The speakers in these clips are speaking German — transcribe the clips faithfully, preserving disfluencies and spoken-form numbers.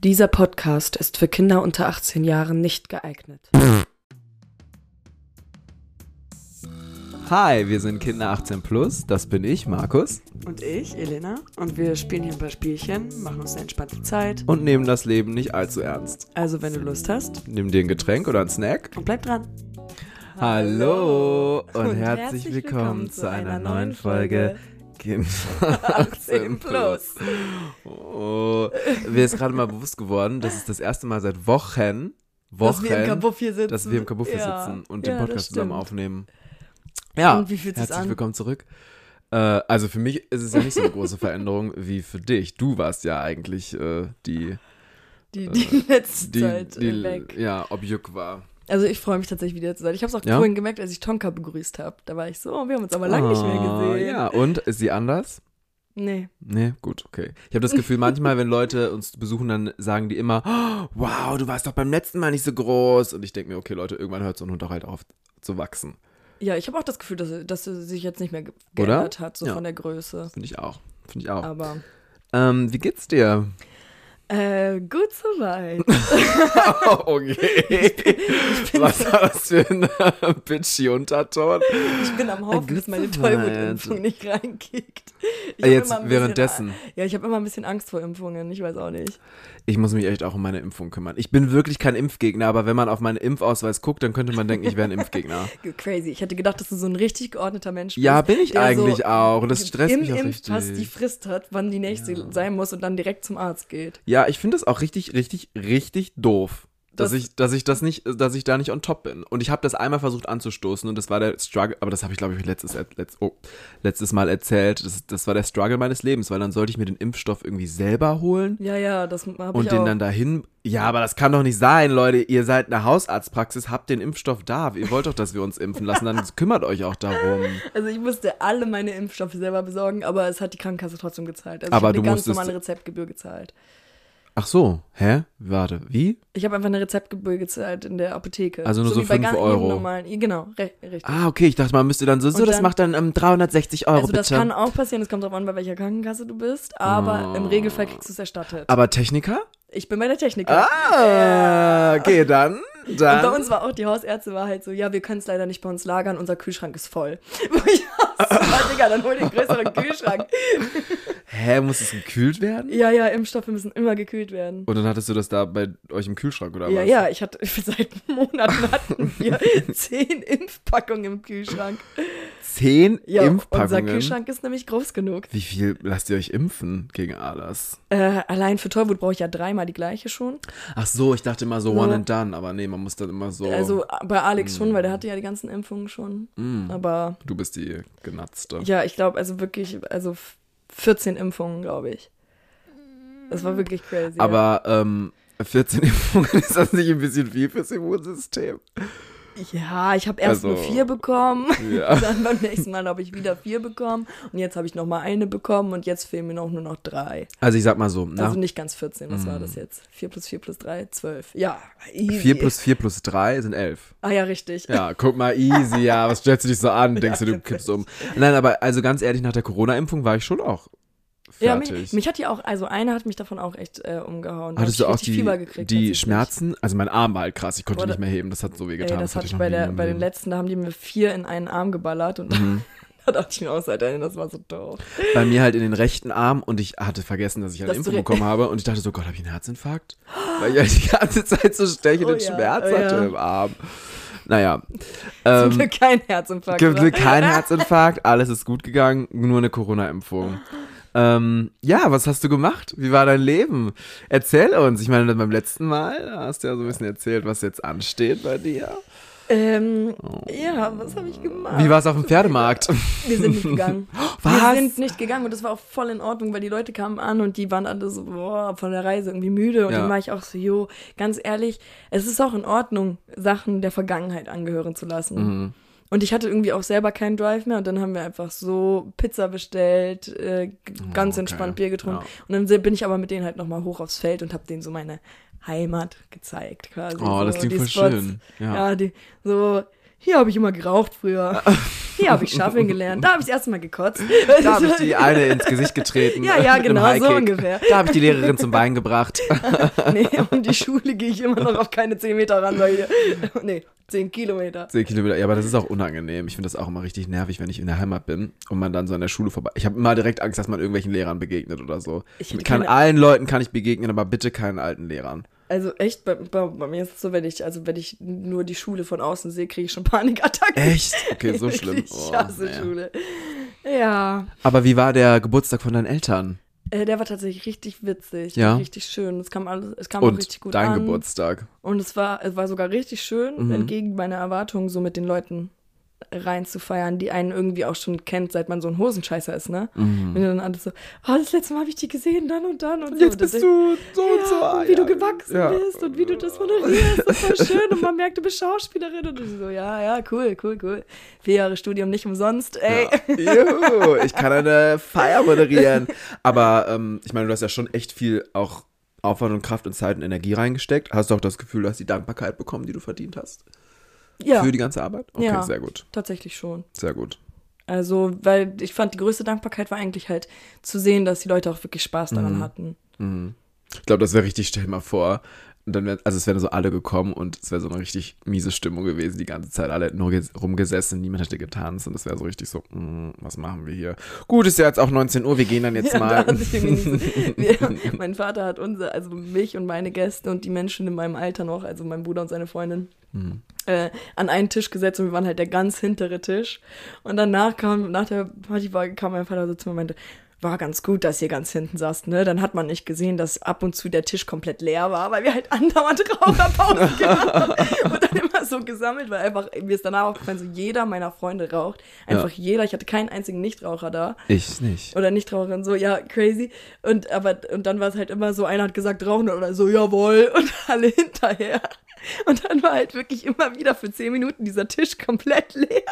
Dieser Podcast ist für Kinder unter achtzehn Jahren nicht geeignet. Hi, wir sind Kinder achtzehn plus, das bin ich, Markus. Und ich, Elena. Und wir spielen hier ein paar Spielchen, machen uns eine entspannte Zeit. Und nehmen das Leben nicht allzu ernst. Also wenn du Lust hast. Nimm dir ein Getränk oder einen Snack. Und bleib dran. Hallo und, und herzlich, herzlich willkommen, willkommen zu einer neuen Folge Kinder achtzehn plus. Oh, mir ist gerade mal bewusst geworden, das ist das erste Mal seit Wochen, Wochen dass wir im Kabuff hier sitzen, dass wir im Kabuff hier ja. sitzen und ja, den Podcast zusammen aufnehmen. Ja, und wie fühlt sich's herzlich an? willkommen zurück. Äh, also für mich ist es ja nicht so eine große Veränderung wie für dich. Du warst ja eigentlich äh, die... Die, die äh, letzte die, Zeit die, weg. Ja, ob Juck war. Also ich freue mich tatsächlich wieder zu sein. Ich habe es auch ja? vorhin gemerkt, als ich Tonka begrüßt habe. Da war ich so, oh, wir haben uns aber lange oh, nicht mehr gesehen. Ja, und? Ist sie anders? Nee. Nee, gut, okay. Ich habe das Gefühl, manchmal, wenn Leute uns besuchen, dann sagen die immer, oh, wow, du warst doch beim letzten Mal nicht so groß. Und ich denke mir, okay, Leute, irgendwann hört so ein Hund auch halt auf zu wachsen. Ja, ich habe auch das Gefühl, dass, dass sie sich jetzt nicht mehr ge- geändert hat, so ja. von der Größe. Finde ich auch, finde ich auch. Aber ähm, wie geht's dir? Äh, gut soweit. Oh, okay. Ich bin, ich bin Was so, war das für ein bitchy Unterton? Ich bin am Hoffen, dass meine Tollwutimpfung nicht reinkickt. Ich äh, jetzt währenddessen? Bisschen, ja, ich habe immer ein bisschen Angst vor Impfungen, ich weiß auch nicht. Ich muss mich echt auch um meine Impfung kümmern. Ich bin wirklich kein Impfgegner, aber wenn man auf meinen Impfausweis guckt, dann könnte man denken, ich wäre ein Impfgegner. Crazy. Ich hätte gedacht, dass du so ein richtig geordneter Mensch bist. Ja, bin ich eigentlich so auch. Das stresst im mich auch Impfpass richtig. die Frist hat, wann die nächste ja. sein muss und dann direkt zum Arzt geht. Ja, ich finde das auch richtig, richtig, richtig doof. Dass ich, dass ich das nicht, dass ich da nicht on top bin. Und ich habe das einmal versucht anzustoßen und das war der Struggle, aber das habe ich, glaube ich, letztes, letzt, oh, letztes Mal erzählt. Das, das war der Struggle meines Lebens, weil dann sollte ich mir den Impfstoff irgendwie selber holen. Ja, ja, das habe ich auch. Und den dann dahin, ja, aber das kann doch nicht sein, Leute. Ihr seid eine Hausarztpraxis, habt den Impfstoff da. Ihr wollt doch, dass wir uns impfen lassen, dann kümmert euch auch darum. Also ich musste alle meine Impfstoffe selber besorgen, aber es hat die Krankenkasse trotzdem gezahlt. Also aber ich habe du eine ganz musstest normale Rezeptgebühr gezahlt. Ach so, hä? Warte, wie? Ich habe einfach eine Rezeptgebühr gezahlt in der Apotheke. Also nur so, so fünf Euro? Normalen, genau, re- richtig. Ah, okay, ich dachte, man müsste dann so, so, das macht dann um, dreihundertsechzig Euro, also bitte. Also das kann auch passieren, es kommt drauf an, bei welcher Krankenkasse du bist, aber oh. im Regelfall kriegst du es erstattet. Aber Techniker? Ich bin bei der Techniker. Ah, okay, dann, dann. Und bei uns war auch, die Hausärzte war halt so, ja, wir können es leider nicht bei uns lagern, unser Kühlschrank ist voll. Wo ich auch so, ah, Digga, dann hol den größeren Kühlschrank. Hä, muss es gekühlt werden? Ja, ja, Impfstoffe müssen immer gekühlt werden. Und dann hattest du das da bei euch im Kühlschrank, oder ja, was? Ja, ja, ich hatte, seit Monaten hatten wir zehn Impfpackungen im Kühlschrank. Zehn ja, Impfpackungen? Unser Kühlschrank ist nämlich groß genug. Wie viel lasst ihr euch impfen gegen alles? Äh, allein für Tollwut brauche ich ja dreimal die gleiche schon. Ach so, ich dachte immer so one and done, aber nee, man muss dann immer so... Also bei Alex mm. schon, weil der hatte ja die ganzen Impfungen schon, mm. aber... Du bist die genatzte. Ja, ich glaube, also wirklich, also vierzehn Impfungen, glaube ich. Das war wirklich crazy. Aber ja. ähm, vierzehn Impfungen, ist das nicht ein bisschen viel fürs Immunsystem? Ja, ich habe erst also, nur vier bekommen, ja. Dann beim nächsten Mal habe ich wieder vier bekommen und jetzt habe ich noch mal eine bekommen und jetzt fehlen mir noch nur noch drei. Also ich sag mal so. Also nicht ganz vierzehn, was mm. war das jetzt? vier plus vier plus drei, zwölf. Ja, easy. vier plus vier plus drei sind elf. Ah ja, richtig. Ja, guck mal, easy, ja, was stellst du dich so an? Denkst ja, du, du kippst um. Nein, aber also ganz ehrlich, nach der Corona-Impfung war ich schon auch fertig. Ja, mich, mich hat ja auch, also eine hat mich davon auch echt äh, umgehauen. Hattest du auch die, Fieber gekriegt, die Schmerzen? Also mein Arm war halt krass, ich konnte Boah, nicht mehr heben, das hat so weh getan. Ey, das, das hatte ich ich bei, der, bei den letzten, da haben die mir vier in einen Arm geballert und mhm. da dachte ich mir auch, Alter, das war so doof. Bei mir halt in den rechten Arm und ich hatte vergessen, dass ich eine dass Impfung bekommen habe und ich dachte so, Gott, habe ich einen Herzinfarkt? Weil ich halt die ganze Zeit so stechenden oh, ja, Schmerz oh, hatte ja. im Arm. Naja. Ähm, Zum Glück kein Herzinfarkt. Zum Glück kein Herzinfarkt, alles ist gut gegangen, nur eine Corona-Impfung. Ähm, ja, was hast du gemacht? Wie war dein Leben? Erzähl uns. Ich meine, beim letzten Mal hast du ja so ein bisschen erzählt, was jetzt ansteht bei dir. Ähm, oh. Ja, was habe ich gemacht? Wie war es auf dem Pferdemarkt? Wir sind nicht gegangen. Was? Wir sind nicht gegangen und das war auch voll in Ordnung, weil die Leute kamen an und die waren alle so, boah, von der Reise irgendwie müde und ja. Dann war ich auch so, jo, ganz ehrlich, es ist auch in Ordnung, Sachen der Vergangenheit angehören zu lassen. Mhm. Und ich hatte irgendwie auch selber keinen Drive mehr und dann haben wir einfach so Pizza bestellt, äh, ganz oh, okay. entspannt Bier getrunken. Ja. Und dann bin ich aber mit denen halt nochmal hoch aufs Feld und habe denen so meine Heimat gezeigt quasi. Oh, so, das klingt voll Spots. schön. Ja, ja die, so, hier habe ich immer geraucht früher. Hier habe ich schaufeln gelernt. Da habe ich das erste Mal gekotzt. Da habe ich die eine ins Gesicht getreten. Ja, ja, genau, so ungefähr. Da habe ich die Lehrerin zum Bein gebracht. Nee, um die Schule gehe ich immer noch auf keine zehn Meter ran, weil hier, nee, zehn Kilometer. zehn Kilometer, ja, aber das ist auch unangenehm. Ich finde das auch immer richtig nervig, wenn ich in der Heimat bin und man dann so an der Schule vorbei. Ich habe immer direkt Angst, dass man irgendwelchen Lehrern begegnet oder so. Ich kann keine... allen Leuten kann ich begegnen, aber bitte keinen alten Lehrern. Also echt, bei, bei, bei mir ist es so, wenn ich, also wenn ich nur die Schule von außen sehe, kriege ich schon Panikattacken. Echt? Okay, so schlimm. Ich hasse oh, Schule. Ja. Aber wie war der Geburtstag von deinen Eltern? Äh, der war tatsächlich richtig witzig, ja? richtig schön. Es kam alles, es kam Und auch richtig gut dein an. Geburtstag. Und es war, es war sogar richtig schön, mhm. entgegen meiner Erwartungen, so mit den Leuten rein zu feiern, die einen irgendwie auch schon kennt, seit man so ein Hosenscheißer ist, ne? Mhm. Wenn du dann alles so, oh, das letzte Mal habe ich dich gesehen, dann und dann und, und so. Jetzt bist und du so ja, und so. Und wie ja. du gewachsen ja. bist und wie du das moderierst, das war schön und man merkt, du bist Schauspielerin und ich so, ja, ja, cool, cool, cool. Vier Jahre Studium nicht umsonst, ey. Ja. Juhu, ich kann eine Feier moderieren. Aber ähm, ich meine, du hast ja schon echt viel auch Aufwand und Kraft und Zeit und Energie reingesteckt. Hast du auch das Gefühl, du hast die Dankbarkeit bekommen, die du verdient hast? Ja. Für die ganze Arbeit? Okay, ja, sehr gut. Tatsächlich schon. Sehr gut. Also, weil ich fand, die größte Dankbarkeit war eigentlich halt zu sehen, dass die Leute auch wirklich Spaß daran mhm. hatten. Mhm. Ich glaube, das wäre richtig, stell dir mal vor, und dann wär, also es wären so alle gekommen und es wäre so eine richtig miese Stimmung gewesen, die ganze Zeit, alle hätten nur ges- rumgesessen, niemand hätte getanzt und es wäre so richtig so, mh, was machen wir hier? Gut, ist ja jetzt auch neunzehn Uhr, wir gehen dann jetzt ja, mal. Da wir, mein Vater hat unser, also mich und meine Gäste und die Menschen in meinem Alter noch, also mein Bruder und seine Freundin, mhm. äh, an einen Tisch gesetzt und wir waren halt der ganz hintere Tisch. Und danach kam, nach der Party war, kam mein Vater so zu mir und meinte, war ganz gut, dass ihr ganz hinten saßt, ne? Dann hat man nicht gesehen, dass ab und zu der Tisch komplett leer war, weil wir halt andauernd Raucherpausen gemacht haben und dann immer so gesammelt, weil einfach, mir ist danach aufgefallen, so jeder meiner Freunde raucht. Einfach ja. jeder, ich hatte keinen einzigen Nichtraucher da. Ich nicht. Oder Nichtraucherin, so, ja, crazy. Und, aber, und dann war es halt immer so, einer hat gesagt, rauchen oder so, jawohl, und alle hinterher. Und dann war halt wirklich immer wieder für zehn Minuten dieser Tisch komplett leer.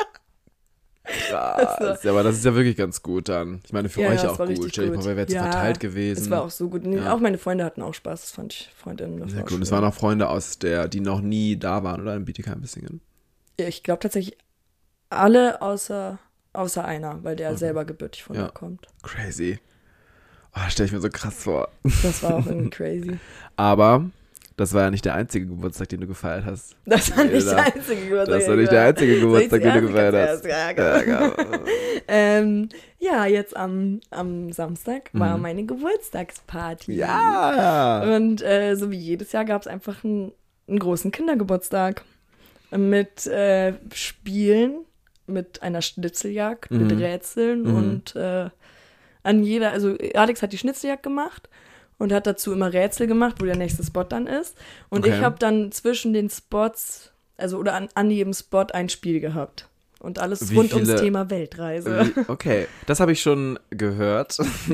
Krass, ja, aber das ist ja wirklich ganz gut dann. Ich meine, für ja, euch ja, auch gut. Stell dir vor, wer wäre jetzt ja, verteilt gewesen. Es war auch so gut. Ja. Auch meine Freunde hatten auch Spaß, das fand ich, Freundinnen. Das ja, war gut. Es waren auch Freunde aus der, die noch nie da waren oder in Bietigheim-Bissingen. Ja, ich glaube tatsächlich alle außer, außer einer, weil der okay. selber gebürtig von ja. da kommt. Crazy. Oh, das stelle ich mir so krass vor. Das war auch irgendwie crazy. Aber das war ja nicht der einzige Geburtstag, den du gefeiert hast. Das war nicht der einzige Geburtstag. Das war nicht der einzige Geburtstag, den du gefeiert hast. Ja, ja, ähm, ja, jetzt am, am Samstag war mhm. meine Geburtstagsparty. Ja! Und äh, so wie jedes Jahr gab es einfach einen, einen großen Kindergeburtstag mit äh, Spielen, mit einer Schnitzeljagd, mhm. mit Rätseln mhm. und äh, an jeder, also Alex hat die Schnitzeljagd gemacht und hat dazu immer Rätsel gemacht, wo der nächste Spot dann ist. Und okay. ich habe dann zwischen den Spots, also oder an, an jedem Spot ein Spiel gehabt. Und alles wie rund viele, ums Thema Weltreise. Wie, okay, das habe ich schon gehört.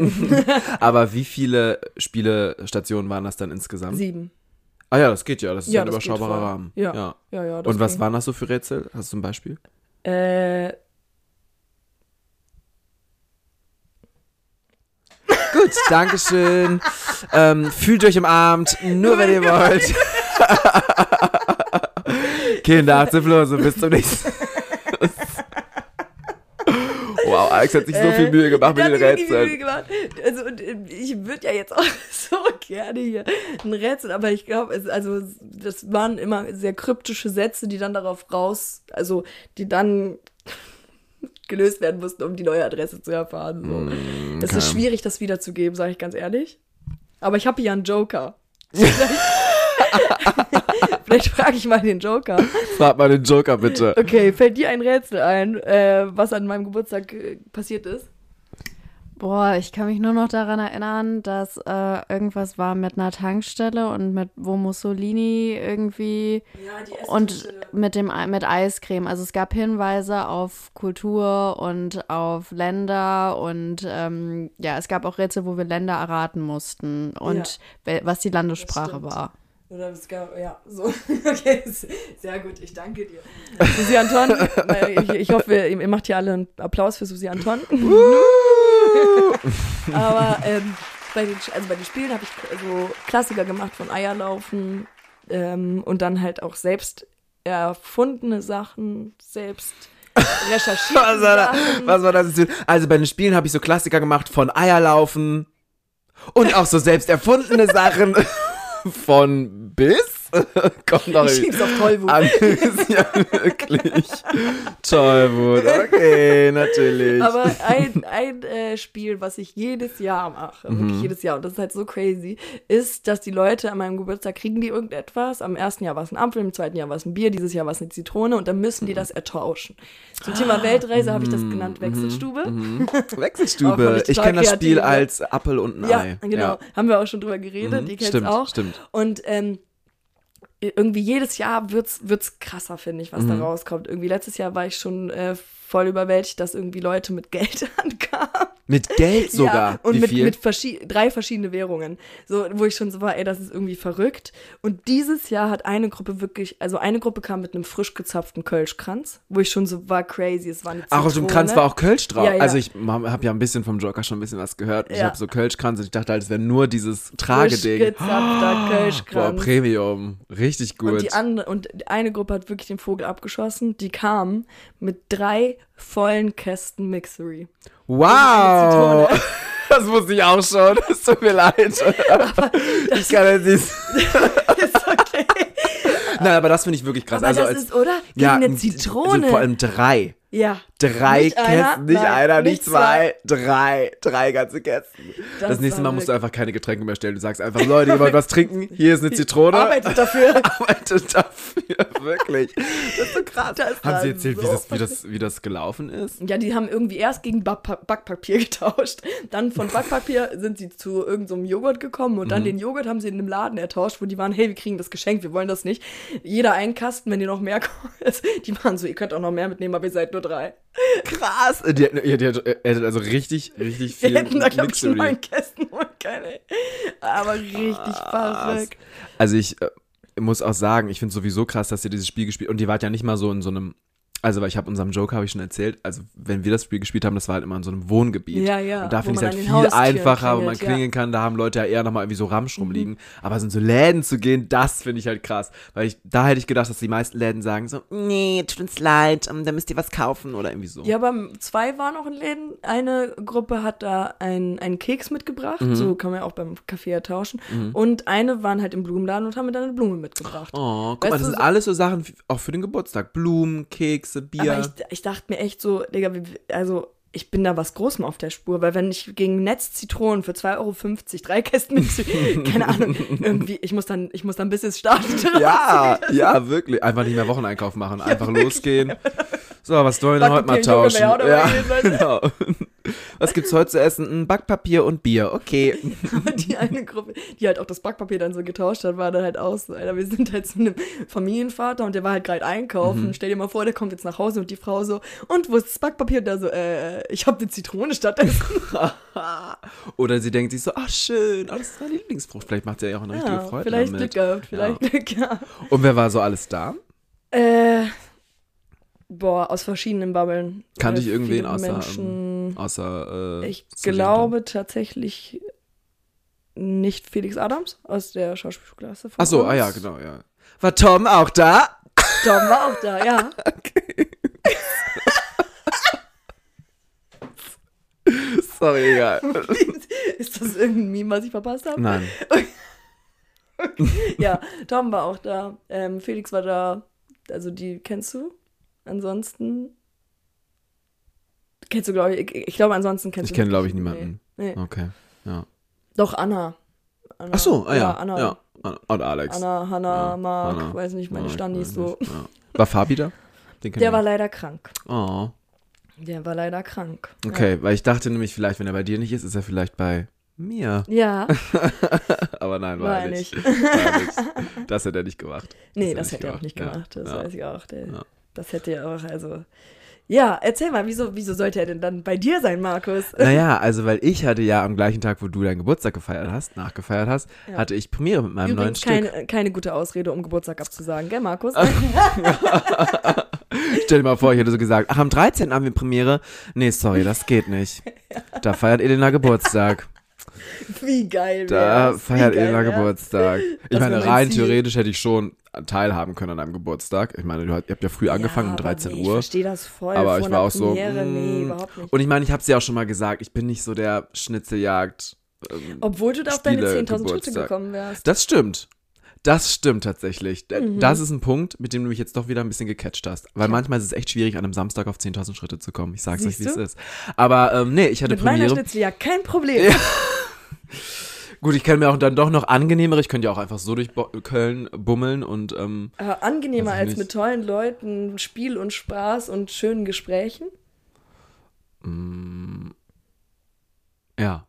Aber wie viele Spielestationen waren das dann insgesamt? Sieben. Ah ja, das geht ja, das ist ja, ein das überschaubarer Rahmen. Ja, ja, ja. ja und was ging. Waren das so für Rätsel? Hast du ein Beispiel? Äh... Gut, Dankeschön. ähm, fühlt euch umarmt, nur wenn ihr wollt. Kinder, Arztflose, bis zum nächsten Mal. Wow, Alex hat sich so viel Mühe gemacht äh, mit den Rätseln. Mühe gemacht. Also, und ich würde ja jetzt auch so gerne hier ein Rätsel, aber ich glaube, also das waren immer sehr kryptische Sätze, die dann darauf raus, also die dann gelöst werden mussten, um die neue Adresse zu erfahren. So. Mm, okay. Es ist schwierig, das wiederzugeben, sage ich ganz ehrlich. Aber ich habe hier einen Joker. Vielleicht frage ich mal den Joker. Frag mal den Joker, bitte. Okay, fällt dir ein Rätsel ein, äh, was an meinem Geburtstag äh, passiert ist? Boah, ich kann mich nur noch daran erinnern, dass äh, irgendwas war mit einer Tankstelle und mit wo Mussolini irgendwie ja, die und mit dem mit Eiscreme. Also es gab Hinweise auf Kultur und auf Länder und ähm, ja, es gab auch Rätsel, wo wir Länder erraten mussten und ja. was die Landessprache war. Oder es gab, ja, so. Okay, sehr gut, ich danke dir. Susi Anton, ich, ich hoffe, ihr macht hier alle einen Applaus für Susi Anton. Aber ähm, bei, den, also bei den Spielen habe ich so Klassiker gemacht von Eierlaufen ähm, und dann halt auch selbst erfundene Sachen, selbst recherchierte Was war, da, Sachen. was war das? Also bei den Spielen habe ich so Klassiker gemacht von Eierlaufen und auch so selbst erfundene Sachen von bis. Kommt doch Ich schieb's auf Tollwut. an. Ja, wirklich. Tollwut, okay, natürlich. Aber ein, ein äh, Spiel, was ich jedes Jahr mache, Mhm. wirklich jedes Jahr, und das ist halt so crazy, ist, dass die Leute an meinem Geburtstag kriegen die irgendetwas. Am ersten Jahr war es ein Apfel, im zweiten Jahr war es ein Bier, dieses Jahr war es eine Zitrone und dann müssen die das ertauschen. Zum Thema Weltreise habe ich das genannt Wechselstube. Mhm. Auch fand Wechselstube. ich Ich total kenne das Spiel kreativ, als Apfel und ein Ja, Ei. genau. Haben wir auch schon drüber geredet, Mhm, die kennst stimmt, auch. stimmt. Und ähm, irgendwie jedes Jahr wird's, wird's krasser, finde ich, was Mhm. da rauskommt. Irgendwie letztes Jahr war ich schon äh, voll überwältigt, dass irgendwie Leute mit Geld ankamen. Mit Geld sogar. Ja, und Wie mit, viel? mit verschi- drei verschiedene Währungen. So, wo ich schon so war, ey, das ist irgendwie verrückt. Und dieses Jahr hat eine Gruppe wirklich, also eine Gruppe kam mit einem frisch gezapften Kölschkranz, wo ich schon so war crazy, es war eine Zitrone. Ach, auf dem Kranz war auch Kölsch drauf. Ja, ja. Also ich habe ja ein bisschen vom Joker schon ein bisschen was gehört. Ich Ja. habe so Kölschkranz und ich dachte halt, es wäre nur dieses frisch Trageding. gezapfter Boah, Kölschkranz. Premium. Richtig gut. Und die andere, und eine Gruppe hat wirklich den Vogel abgeschossen, die kam mit drei vollen Kästen Mixery. Wow! Das wusste ich auch schon. Es tut mir leid. Ich kann jetzt nicht. Ist okay. Nein, aber das finde ich wirklich krass. Aber also das als, ist, oder? Gegen ja, eine die- Zitrone. Also vor allem drei. Ja. Drei Nicht einer, Kästen, nicht nein, einer, nicht nicht zwei, drei, drei ganze Kästen. Das, Das nächste war Mal musst du wirklich- einfach keine Getränke mehr stellen. Du sagst einfach, Leute, ihr wollt was trinken? Hier ist eine Zitrone. Arbeitet dafür. Arbeitet dafür, wirklich. Das ist so krass. Das Haben war Sie erzählt, wie, so das, wie, das, wie das gelaufen ist? Ja, die haben irgendwie erst gegen Backpa- Backpapier getauscht. Dann von Backpapier sind sie zu irgendeinem so Joghurt gekommen und dann Mhm. den Joghurt haben sie in einem Laden ertauscht, wo die waren, hey, wir kriegen das geschenkt, wir wollen das nicht. Jeder einen Kasten, wenn ihr noch mehr kommt. Die waren so, ihr könnt auch noch mehr mitnehmen, aber ihr seid nur drei. Krass. Die, hätten- ihr, die, ihr hättet also richtig, richtig Wir viel hätten da, glaube ich, Mixery. neun Kästen holen können. ey. Aber richtig verrückt. Also ich äh, muss auch sagen, ich finde es sowieso krass, dass ihr dieses Spiel gespielt und die wart ja nicht mal so in so einem, also weil ich habe unserem Joker, habe ich schon erzählt, also wenn wir das Spiel gespielt haben, das war halt immer in so einem Wohngebiet. Ja, ja, Und da wo finde ich man es halt an den viel Haustüren einfacher, wo man klingelt, ja. klingeln kann, da haben Leute ja eher nochmal irgendwie so Ramsch rumliegen, aber so in so Läden zu gehen, das finde ich halt krass, weil ich, da hätte ich gedacht, dass die meisten Läden sagen so, nee, tut uns leid, ähm, da müsst ihr was kaufen oder irgendwie so. Ja, aber zwei waren auch in Läden. Eine Gruppe hat da ein, einen Keks mitgebracht, Mhm. so kann man ja auch beim Kaffee ja tauschen. Und eine waren halt im Blumenladen und haben mir dann eine Blume mitgebracht. Oh, guck Weißt mal, das du, sind so- alles so Sachen f- auch für den Geburtstag. Blumen, Kekse, Bier. Aber ich, ich dachte mir echt so, Digga, wie- also ich bin da was Großem auf der Spur, weil wenn ich gegen Netz Zitronen für zwei Euro fünfzig, drei Kästen mit, keine Ahnung, irgendwie, ich muss dann, ich muss dann bis es startet. Ja, ja, wirklich. Einfach nicht mehr Wocheneinkauf machen. Einfach losgehen. So, was wollen wir denn heute mal Backpapier und tauschen? Joghurt wäre auch dabei gewesen, genau. Was gibt's heute zu essen? Ein Backpapier und Bier. Okay. Aber die eine Gruppe, die halt auch das Backpapier dann so getauscht hat, war dann halt auch so, Alter, wir sind halt zu einem Familienvater und der war halt gerade einkaufen. Mhm. Stell dir mal vor, der kommt jetzt nach Hause und die Frau so, und wo ist das Backpapier? Und der so, äh, ich hab eine Zitrone stattdessen. Oder sie denkt sich so, ach schön, oh, das ist meine Lieblingsfrucht. Vielleicht macht sie ja auch eine richtige Ja, Freude vielleicht damit. Glück gehabt, vielleicht Ja. Glück gehabt. Und wer war so alles da? Äh, boah, aus verschiedenen Bubblen. Kannte Äh, ich irgendwen viele außer, Menschen. Außer, äh, Ich Susanne? glaube tatsächlich nicht Felix Adams aus der Schauspielklasse. von Ach so, uns. ah ja, genau, ja. War Tom auch da? Tom war auch da, ja. Sorry, egal. Ist das irgendein Meme, was ich verpasst habe? Nein. Ja, Tom war auch da. Ähm, Felix war da. Also die kennst du? Ansonsten kennst du, glaube ich. Ich, ich glaube, ansonsten kennst Ich du. kenne, glaube ich, wirklich- niemanden. Nee, nee. Okay, ja. Doch, Anna. Anna. Ach so, ah ja. Anna. ja. Und Alex. Anna, Hanna, Ja, Marc, Hanna. weiß nicht, meine Ja, ich Standis weiß so. nicht, ja. War Fabi da? Den kenn Der ich. war leider krank. Oh, Der war leider krank. okay, weil ich dachte nämlich, vielleicht, wenn er bei dir nicht ist, ist er vielleicht bei mir. Ja, Aber nein, war, war er er nicht. nicht. War er nicht. Das hätte er nicht gemacht. Nee, Das das hätte hätte er auch nicht Ja, gemacht. Das ja. weiß ich auch. Der, Ja. Das hätte er auch, also. Ja, erzähl mal, wieso, wieso sollte er denn dann bei dir sein, Markus? Naja, also weil ich hatte ja am gleichen Tag, wo du deinen Geburtstag gefeiert hast, nachgefeiert hast, Ja. hatte ich Premiere mit meinem neuen Übrigens Stück. keine, keine gute Ausrede, um Geburtstag abzusagen, gell, Markus? Stell dir mal vor, ich hätte so gesagt, ach, am dreizehnten haben wir Premiere. Nee, sorry, das geht nicht. Da feiert Elena Geburtstag. Wie geil Da wär's. feiert Wie geil Ela wär's. Geburtstag. Ich Das meine, wär mein rein Ziel. theoretisch hätte ich schon teilhaben können an einem Geburtstag. Ich meine, du habt, ihr habt ja früh angefangen, um aber dreizehn nee, Ich Uhr. verstehe das voll. Aber vor ich einer war auch so, Premiere, nee, mm. überhaupt nicht. Und ich meine, ich habe es ja auch schon mal gesagt, ich bin nicht so der Schnitzeljagd. Ähm, Obwohl du da auf deine Spiele- zehntausend Schritte Geburtstag. gekommen wärst. Das stimmt. Das stimmt tatsächlich. D- Mhm. Das ist ein Punkt, mit dem du mich jetzt doch wieder ein bisschen gecatcht hast. Weil Ja. manchmal ist es echt schwierig, an einem Samstag auf zehntausend Schritte zu kommen. Ich sag's euch, Siehst wie es du? ist. Aber ähm, nee, ich hatte Mit meiner Premiere. Schnitzel, ja, kein Problem. Ja. Gut, ich kann mir auch dann doch noch angenehmere. Ich könnte ja auch einfach so durch Bo- Köln bummeln und ähm, Aber angenehmer Weiß ich als nicht. mit tollen Leuten, Spiel und Spaß und schönen Gesprächen. mm, ja.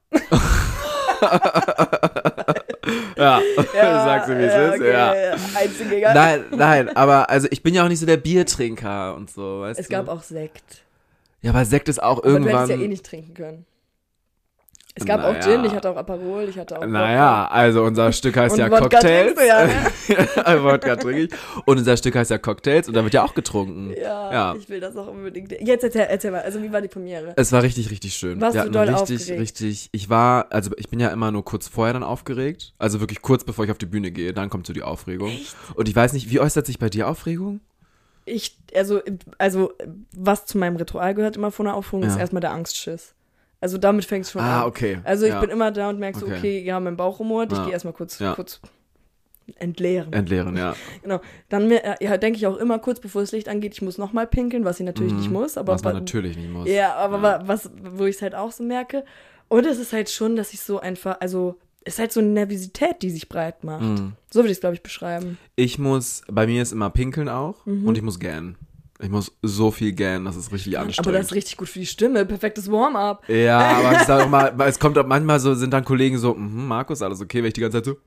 ja, sagst du, wie es ja, ist. okay, Ja. Einziger. Nein, nein, aber also ich bin ja auch nicht so der Biertrinker und so, weißt Es du? gab auch Sekt. Ja, aber Sekt ist auch Aber du hättest irgendwann. ja eh nicht trinken können. Es gab Naja. auch Gin, ich hatte auch Aperol, ich hatte auch Naja, also unser Stück heißt Und ja Wodka Cocktails. trinkst du ja, ne? Wodka trinke ich. Und unser Stück heißt ja Cocktails und da wird ja auch getrunken. Ja, Ja. ich will das auch unbedingt. Jetzt erzähl, erzähl mal, also wie war die Premiere? Es war richtig, richtig schön. Warst Wir du hatten doll richtig, aufgeregt? richtig. Ich war, also ich bin ja immer nur kurz vorher dann aufgeregt. Also wirklich kurz bevor ich auf die Bühne gehe, dann kommt so die Aufregung. Echt? Und ich weiß nicht, wie äußert sich bei dir Aufregung? Ich, also, also, was zu meinem Ritual gehört immer vor einer Aufführung, ist Ja. erstmal der Angstschiss. Also damit fängt es schon an. Ah, okay. Also ich ja. bin immer da und merke so, Okay. okay, ja, mein Bauch rumort, ich Ja. gehe erstmal kurz, Ja. kurz entleeren. Entleeren, ja. Genau. Dann mir- ja, denke ich auch immer kurz, bevor das Licht angeht, ich muss nochmal pinkeln, was ich natürlich Mhm. nicht muss. Aber Was man wa- natürlich nicht muss. Ja, aber Ja. wa- was, wo ich es halt auch so merke. Und es ist halt schon, dass ich so einfach, also es ist halt so eine Nervosität, die sich breit macht. Mhm. So würde ich es, glaube ich, beschreiben. Ich muss, bei mir ist immer pinkeln auch Mhm. und ich muss gähnen. Ich muss so viel gähnen, das ist richtig anstrengend. Aber das ist richtig gut für die Stimme, perfektes Warm-up. Ja, aber es, ist auch mal, es kommt auch manchmal so, sind dann Kollegen so, mhm, Markus, alles okay, wenn ich die ganze Zeit so,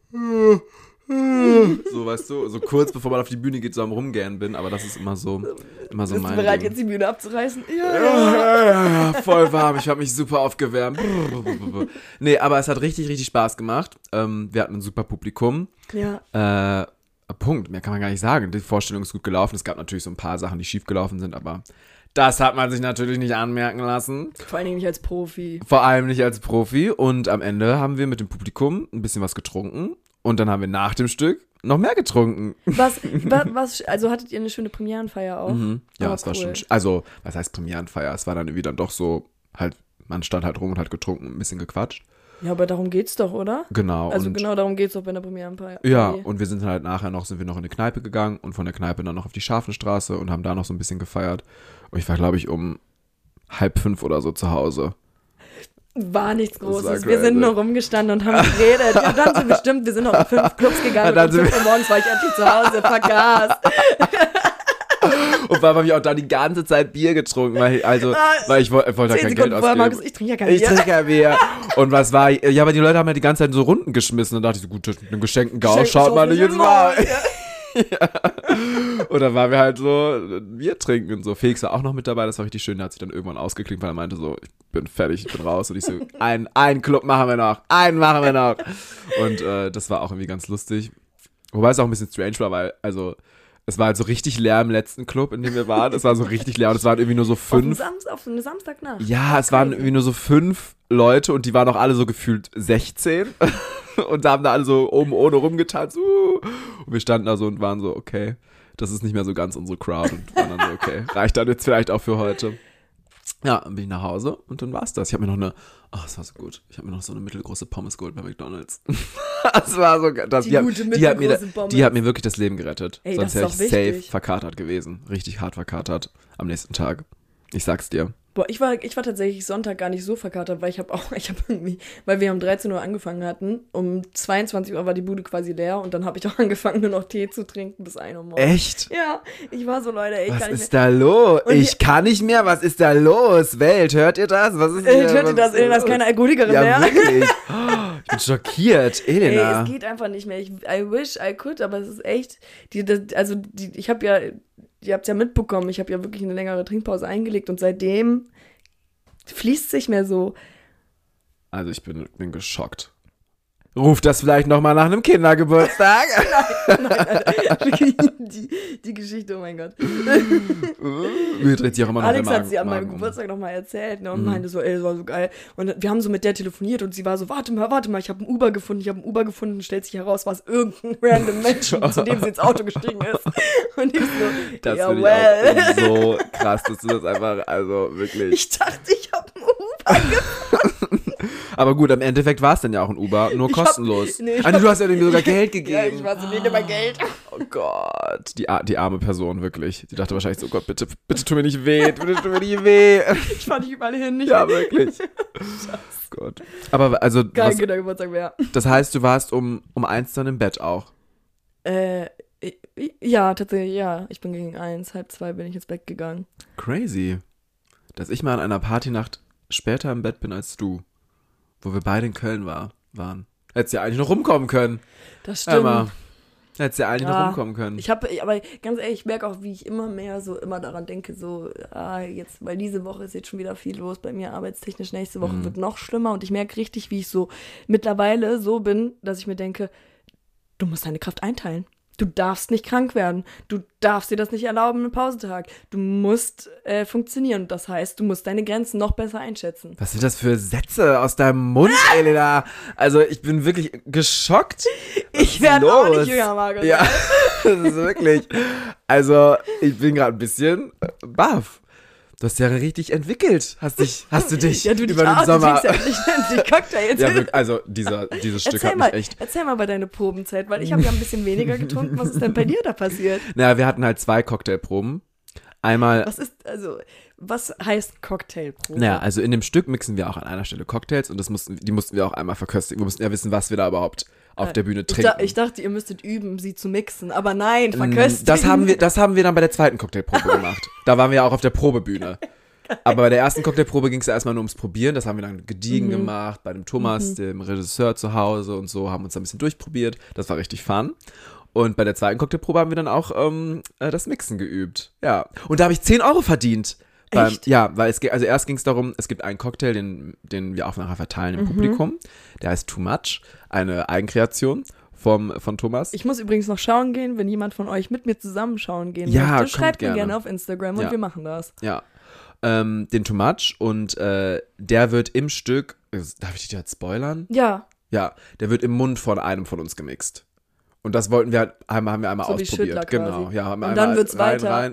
so, weißt du, so kurz bevor man auf die Bühne geht, so am Rumgähnen bin, aber das ist immer so, immer so Bist du mein bereit, Ding. jetzt die Bühne abzureißen? Ja, Ja, ja. ja, ja, ja, voll warm, ich habe mich super aufgewärmt. Nee, aber es hat richtig, richtig Spaß gemacht. Ähm, wir hatten ein super Publikum. Ja. Äh, Punkt, mehr kann man gar nicht sagen. Die Vorstellung ist gut gelaufen. Es gab natürlich so ein paar Sachen, die schief gelaufen sind, aber das hat man sich natürlich nicht anmerken lassen. Vor allen Dingen nicht als Profi. Vor allem nicht als Profi. Und am Ende haben wir mit dem Publikum ein bisschen was getrunken. Und dann haben wir nach dem Stück noch mehr getrunken. Was, wa, was, also hattet ihr eine schöne Premierenfeier auch? Mhm. Ja, Oh, es war cool. schon, also, was heißt Premierenfeier? Es war dann irgendwie dann doch so, halt, man stand halt rum und hat getrunken, ein bisschen gequatscht. Ja, aber darum geht's doch, oder? Genau. Also und, genau darum geht's doch bei einer Premierenfeier. Ja, Okay. und wir sind halt nachher noch, sind wir noch in eine Kneipe gegangen und von der Kneipe dann noch auf die Scharfenstraße und haben da noch so ein bisschen gefeiert. Und ich war, glaube ich, um halb fünf oder so zu Hause. War nichts Das war Großes. Wir sind crazy. nur rumgestanden und haben geredet. Ja, dann sind bestimmt, wir sind noch in fünf Clubs gegangen Dann und um sind fünf Uhr morgens war ich endlich zu Hause, vergaß. Und vor allem habe ich auch da die ganze Zeit Bier getrunken, weil, also, weil ich, woll- ich wollte da Zehn kein Sekunden Geld vorher, ausgeben. Markus, ich trinke ja kein Ich Bier. trinke ja Bier. Und was war, ja, aber die Leute haben ja die ganze Zeit so Runden geschmissen und da dachte ich so, gut, mit einem geschenkten Gau, Schenk- schaut mal schaut nicht nicht ins Maul. ins Und dann waren wir halt so Bier trinken und so. Felix war auch noch mit dabei, das war richtig schön. Der hat sich dann irgendwann ausgeklinkt, weil er meinte so, ich bin fertig, ich bin raus. Und ich so, ein, ein Club machen wir noch, einen machen wir noch. Und äh, das war auch irgendwie ganz lustig. Wobei es auch ein bisschen strange war, weil, also, es war halt so richtig leer im letzten Club, in dem wir waren. Es war so richtig leer und es waren irgendwie nur so Auf, einen fünf. Samstag, auf eine Samstagnacht. Ja, es waren irgendwie nur so fünf Leute und die waren auch alle so gefühlt sechzehn und haben da alle so oben ohne rumgetanzt. Uh. Und wir standen da so und waren so, okay, das ist nicht mehr so ganz unsere Crowd und waren dann so, okay, reicht dann jetzt vielleicht auch für heute. Ja, dann bin ich nach Hause und dann war's das. Ich habe mir noch eine, ach, das war so gut. Ich habe mir noch so eine mittelgroße Pommes geholt bei McDonald's. Das war so, das, Die die, hat, gute die, hat mir, mittelgroße Pommes. die hat mir wirklich das Leben gerettet. Ey, Sonst das wäre ist ich doch safe wichtig. verkatert gewesen. Richtig hart verkatert am nächsten Tag. Ich sag's dir. Boah, ich war, ich war tatsächlich Sonntag gar nicht so verkatert, weil ich habe auch, ich habe irgendwie, weil wir um dreizehn Uhr angefangen hatten, um zweiundzwanzig Uhr war die Bude quasi leer und dann habe ich auch angefangen, nur noch Tee zu trinken bis ein Uhr morgens. Echt? Ja, ich war so, Leute, ey, ich Was kann nicht ist da los? Und Ich die- kann nicht mehr. Was ist da los? Welt, hört ihr das? Was ist mehr. hier? Äh, hört ihr was das? ist Elena ist keine Alkoholikerin Ja, mehr. wirklich. Oh, ich bin schockiert. Ey, Elena. es geht einfach nicht mehr. Ich, I wish I could, aber es ist echt, die, das, also die, ich habe ja, ihr habt es ja mitbekommen, ich habe ja wirklich eine längere Trinkpause eingelegt und seitdem fließt es nicht mehr so. Also ich bin, bin geschockt. Ruft das vielleicht nochmal nach einem Kindergeburtstag? nein, nein, nein. Die, die Geschichte, oh mein Gott. Mir dreht sich auch immer noch Alex der Magen, hat sie an meinem Magen um. Geburtstag nochmal erzählt, ne, und mhm. meinte so, ey, das war so geil. Und wir haben so mit der telefoniert und sie war so, warte mal, warte mal, ich habe einen Uber gefunden, ich habe einen Uber gefunden. Und stellt sich heraus, was irgendein random Mensch, zu dem sie ins Auto gestiegen ist. Und ich so, das ja, finde well. ich auch so krass, dass du das einfach, also wirklich. Ich dachte, ich habe einen Uber gefunden. Aber gut, im Endeffekt war es dann ja auch ein Uber, nur Ich kostenlos. Hab, nee, ich also, hab, du hast ja dem sogar Geld gegeben. Ja, ich war so, nee, immer Geld. Oh Gott, die, die arme Person, wirklich. Die dachte wahrscheinlich so, Gott, bitte, bitte tu mir nicht weh, bitte tu mir nicht weh. Ich fahr dich überall hin. Nicht ja, wirklich. Gott. Aber also, Kein was, Kindergeburtstag mehr. Das heißt, du warst um, um eins dann im Bett auch? Äh, ja, tatsächlich, ja. Ich bin gegen eins, halb zwei bin ich ins Bett gegangen. Crazy. Dass ich mal an einer Partynacht später im Bett bin als du. Wo wir beide in Köln war, waren. Hättest ja eigentlich noch rumkommen können. Das stimmt. Emma. Hättest ja eigentlich ja, noch rumkommen können. Ich habe, aber ganz ehrlich, ich merke auch, wie ich immer mehr so immer daran denke, so, ah, jetzt, weil diese Woche ist jetzt schon wieder viel los bei mir, arbeitstechnisch, nächste Woche mhm. wird noch schlimmer und ich merke richtig, wie ich so mittlerweile so bin, dass ich mir denke, du musst deine Kraft einteilen. Du darfst nicht krank werden. Du darfst dir das nicht erlauben im Pausentag. Du musst äh, funktionieren. Das heißt, du musst deine Grenzen noch besser einschätzen. Was sind das für Sätze aus deinem Mund, Elena? Also ich bin wirklich geschockt. Was ich werde auch nicht jünger, Margot. Ja, das ist wirklich. Also ich bin gerade ein bisschen baff. Du hast ja richtig entwickelt. Hast dich, hast du dich ja, du über den auch, Sommer. Du ja nicht die Cocktails. Ja, wirklich, also dieser, dieses Stück erzähl hat mal, mich echt. Erzähl mal bei deiner Probenzeit, weil ich habe ja ein bisschen weniger getrunken. Was ist denn bei dir da passiert? Naja, wir hatten halt zwei Cocktailproben. Einmal. Was ist, also, was heißt Cocktailprobe? Naja, also in dem Stück mixen wir auch an einer Stelle Cocktails und das mussten, die mussten wir auch einmal verköstigen. Wir mussten ja wissen, was wir da überhaupt auf der Bühne trinken. Ich, da, ich dachte, ihr müsstet üben, sie zu mixen, aber nein, verköstigen. Das haben wir, das haben wir dann bei der zweiten Cocktailprobe gemacht. Da waren wir ja auch auf der Probebühne. Aber bei der ersten Cocktailprobe ging es ja erstmal nur ums Probieren. Das haben wir dann gediegen mhm. gemacht, bei dem Thomas, mhm. dem Regisseur zu Hause und so, haben uns da ein bisschen durchprobiert. Das war richtig fun. Und bei der zweiten Cocktailprobe haben wir dann auch ähm, das Mixen geübt. Ja. Und da habe ich zehn Euro verdient. Beim, Echt? Ja, weil es also erst ging es darum, es gibt einen Cocktail, den, den wir auch nachher verteilen im mhm. Publikum. Der heißt Too Much, eine Eigenkreation vom, von Thomas. Ich muss übrigens noch schauen gehen, wenn jemand von euch mit mir zusammen schauen gehen ja, möchte. Schreibt gerne. mir gerne auf Instagram und ja. wir machen das. Ja. Ähm, den Too Much und äh, der wird im Stück, darf ich dich jetzt spoilern? Ja. Ja, der wird im Mund von einem von uns gemixt. Und das wollten wir halt, haben, haben wir einmal so ausprobiert. Genau, ja, haben wir und einmal dann wird's rein, weiter. Rein.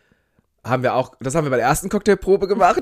Haben wir auch, das haben wir bei der ersten Cocktailprobe gemacht.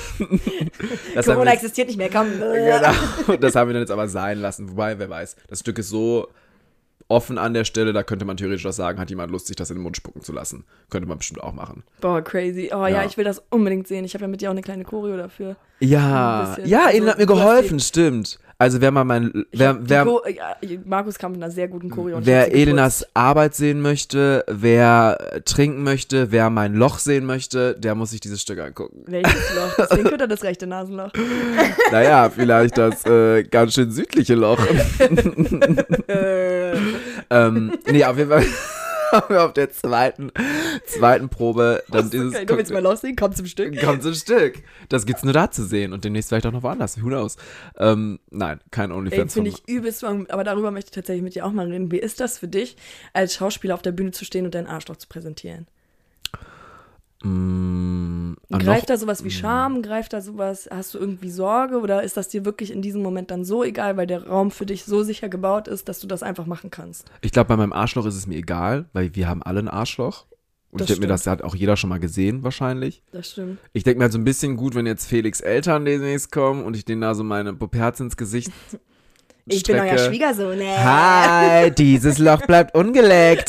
das Corona wir, existiert nicht mehr, komm. Genau, das haben wir dann jetzt aber sein lassen. Wobei, wer weiß, das Stück ist so offen an der Stelle, da könnte man theoretisch auch sagen, hat jemand Lust, sich das in den Mund spucken zu lassen. Könnte man bestimmt auch machen. Boah, crazy. Oh ja, ja ich will das unbedingt sehen. Ich habe ja mit dir auch eine kleine Choreo dafür. Ja, ja, Elena hat mir geholfen, stimmt. Also wer mal mein, wer, wer, Co- ja, Markus kam mit einer sehr guten Choreo. Wer Elenas Arbeit sehen möchte, wer trinken möchte, wer mein Loch sehen möchte, der muss sich dieses Stück angucken. Welches Loch? Das linke oder das rechte Nasenloch? Naja, vielleicht das äh, ganz schön südliche Loch. ähm, nee, auf jeden Fall haben wir auf der zweiten, zweiten Probe dann Was, dieses... Okay, du willst mal Loch sehen? Komm zum Stück. Komm zum Stück. Das gibt's nur da zu sehen und demnächst vielleicht auch noch woanders. Who knows? Ähm, nein, kein OnlyFans. Ey, finde ich übelst, aber darüber möchte ich tatsächlich mit dir auch mal reden. Wie ist das für dich, als Schauspieler auf der Bühne zu stehen und deinen Arschloch zu präsentieren? Mm, Greift da sowas wie Scham? Greift da sowas, hast du irgendwie Sorge? Oder ist das dir wirklich in diesem Moment dann so egal, weil der Raum für dich so sicher gebaut ist, dass du das einfach machen kannst? Ich glaube, bei meinem Arschloch ist es mir egal, weil wir haben alle ein Arschloch. Und Das ich denke mir, stimmt. das hat auch jeder schon mal gesehen, wahrscheinlich. Das stimmt. Ich denke mir halt so ein bisschen gut, wenn jetzt Felix Eltern demnächst kommen und ich denen da so meine Puperz ins Gesicht Ich bin strecke. euer Schwiegersohn. Äh. Hi, dieses Loch bleibt ungeleckt.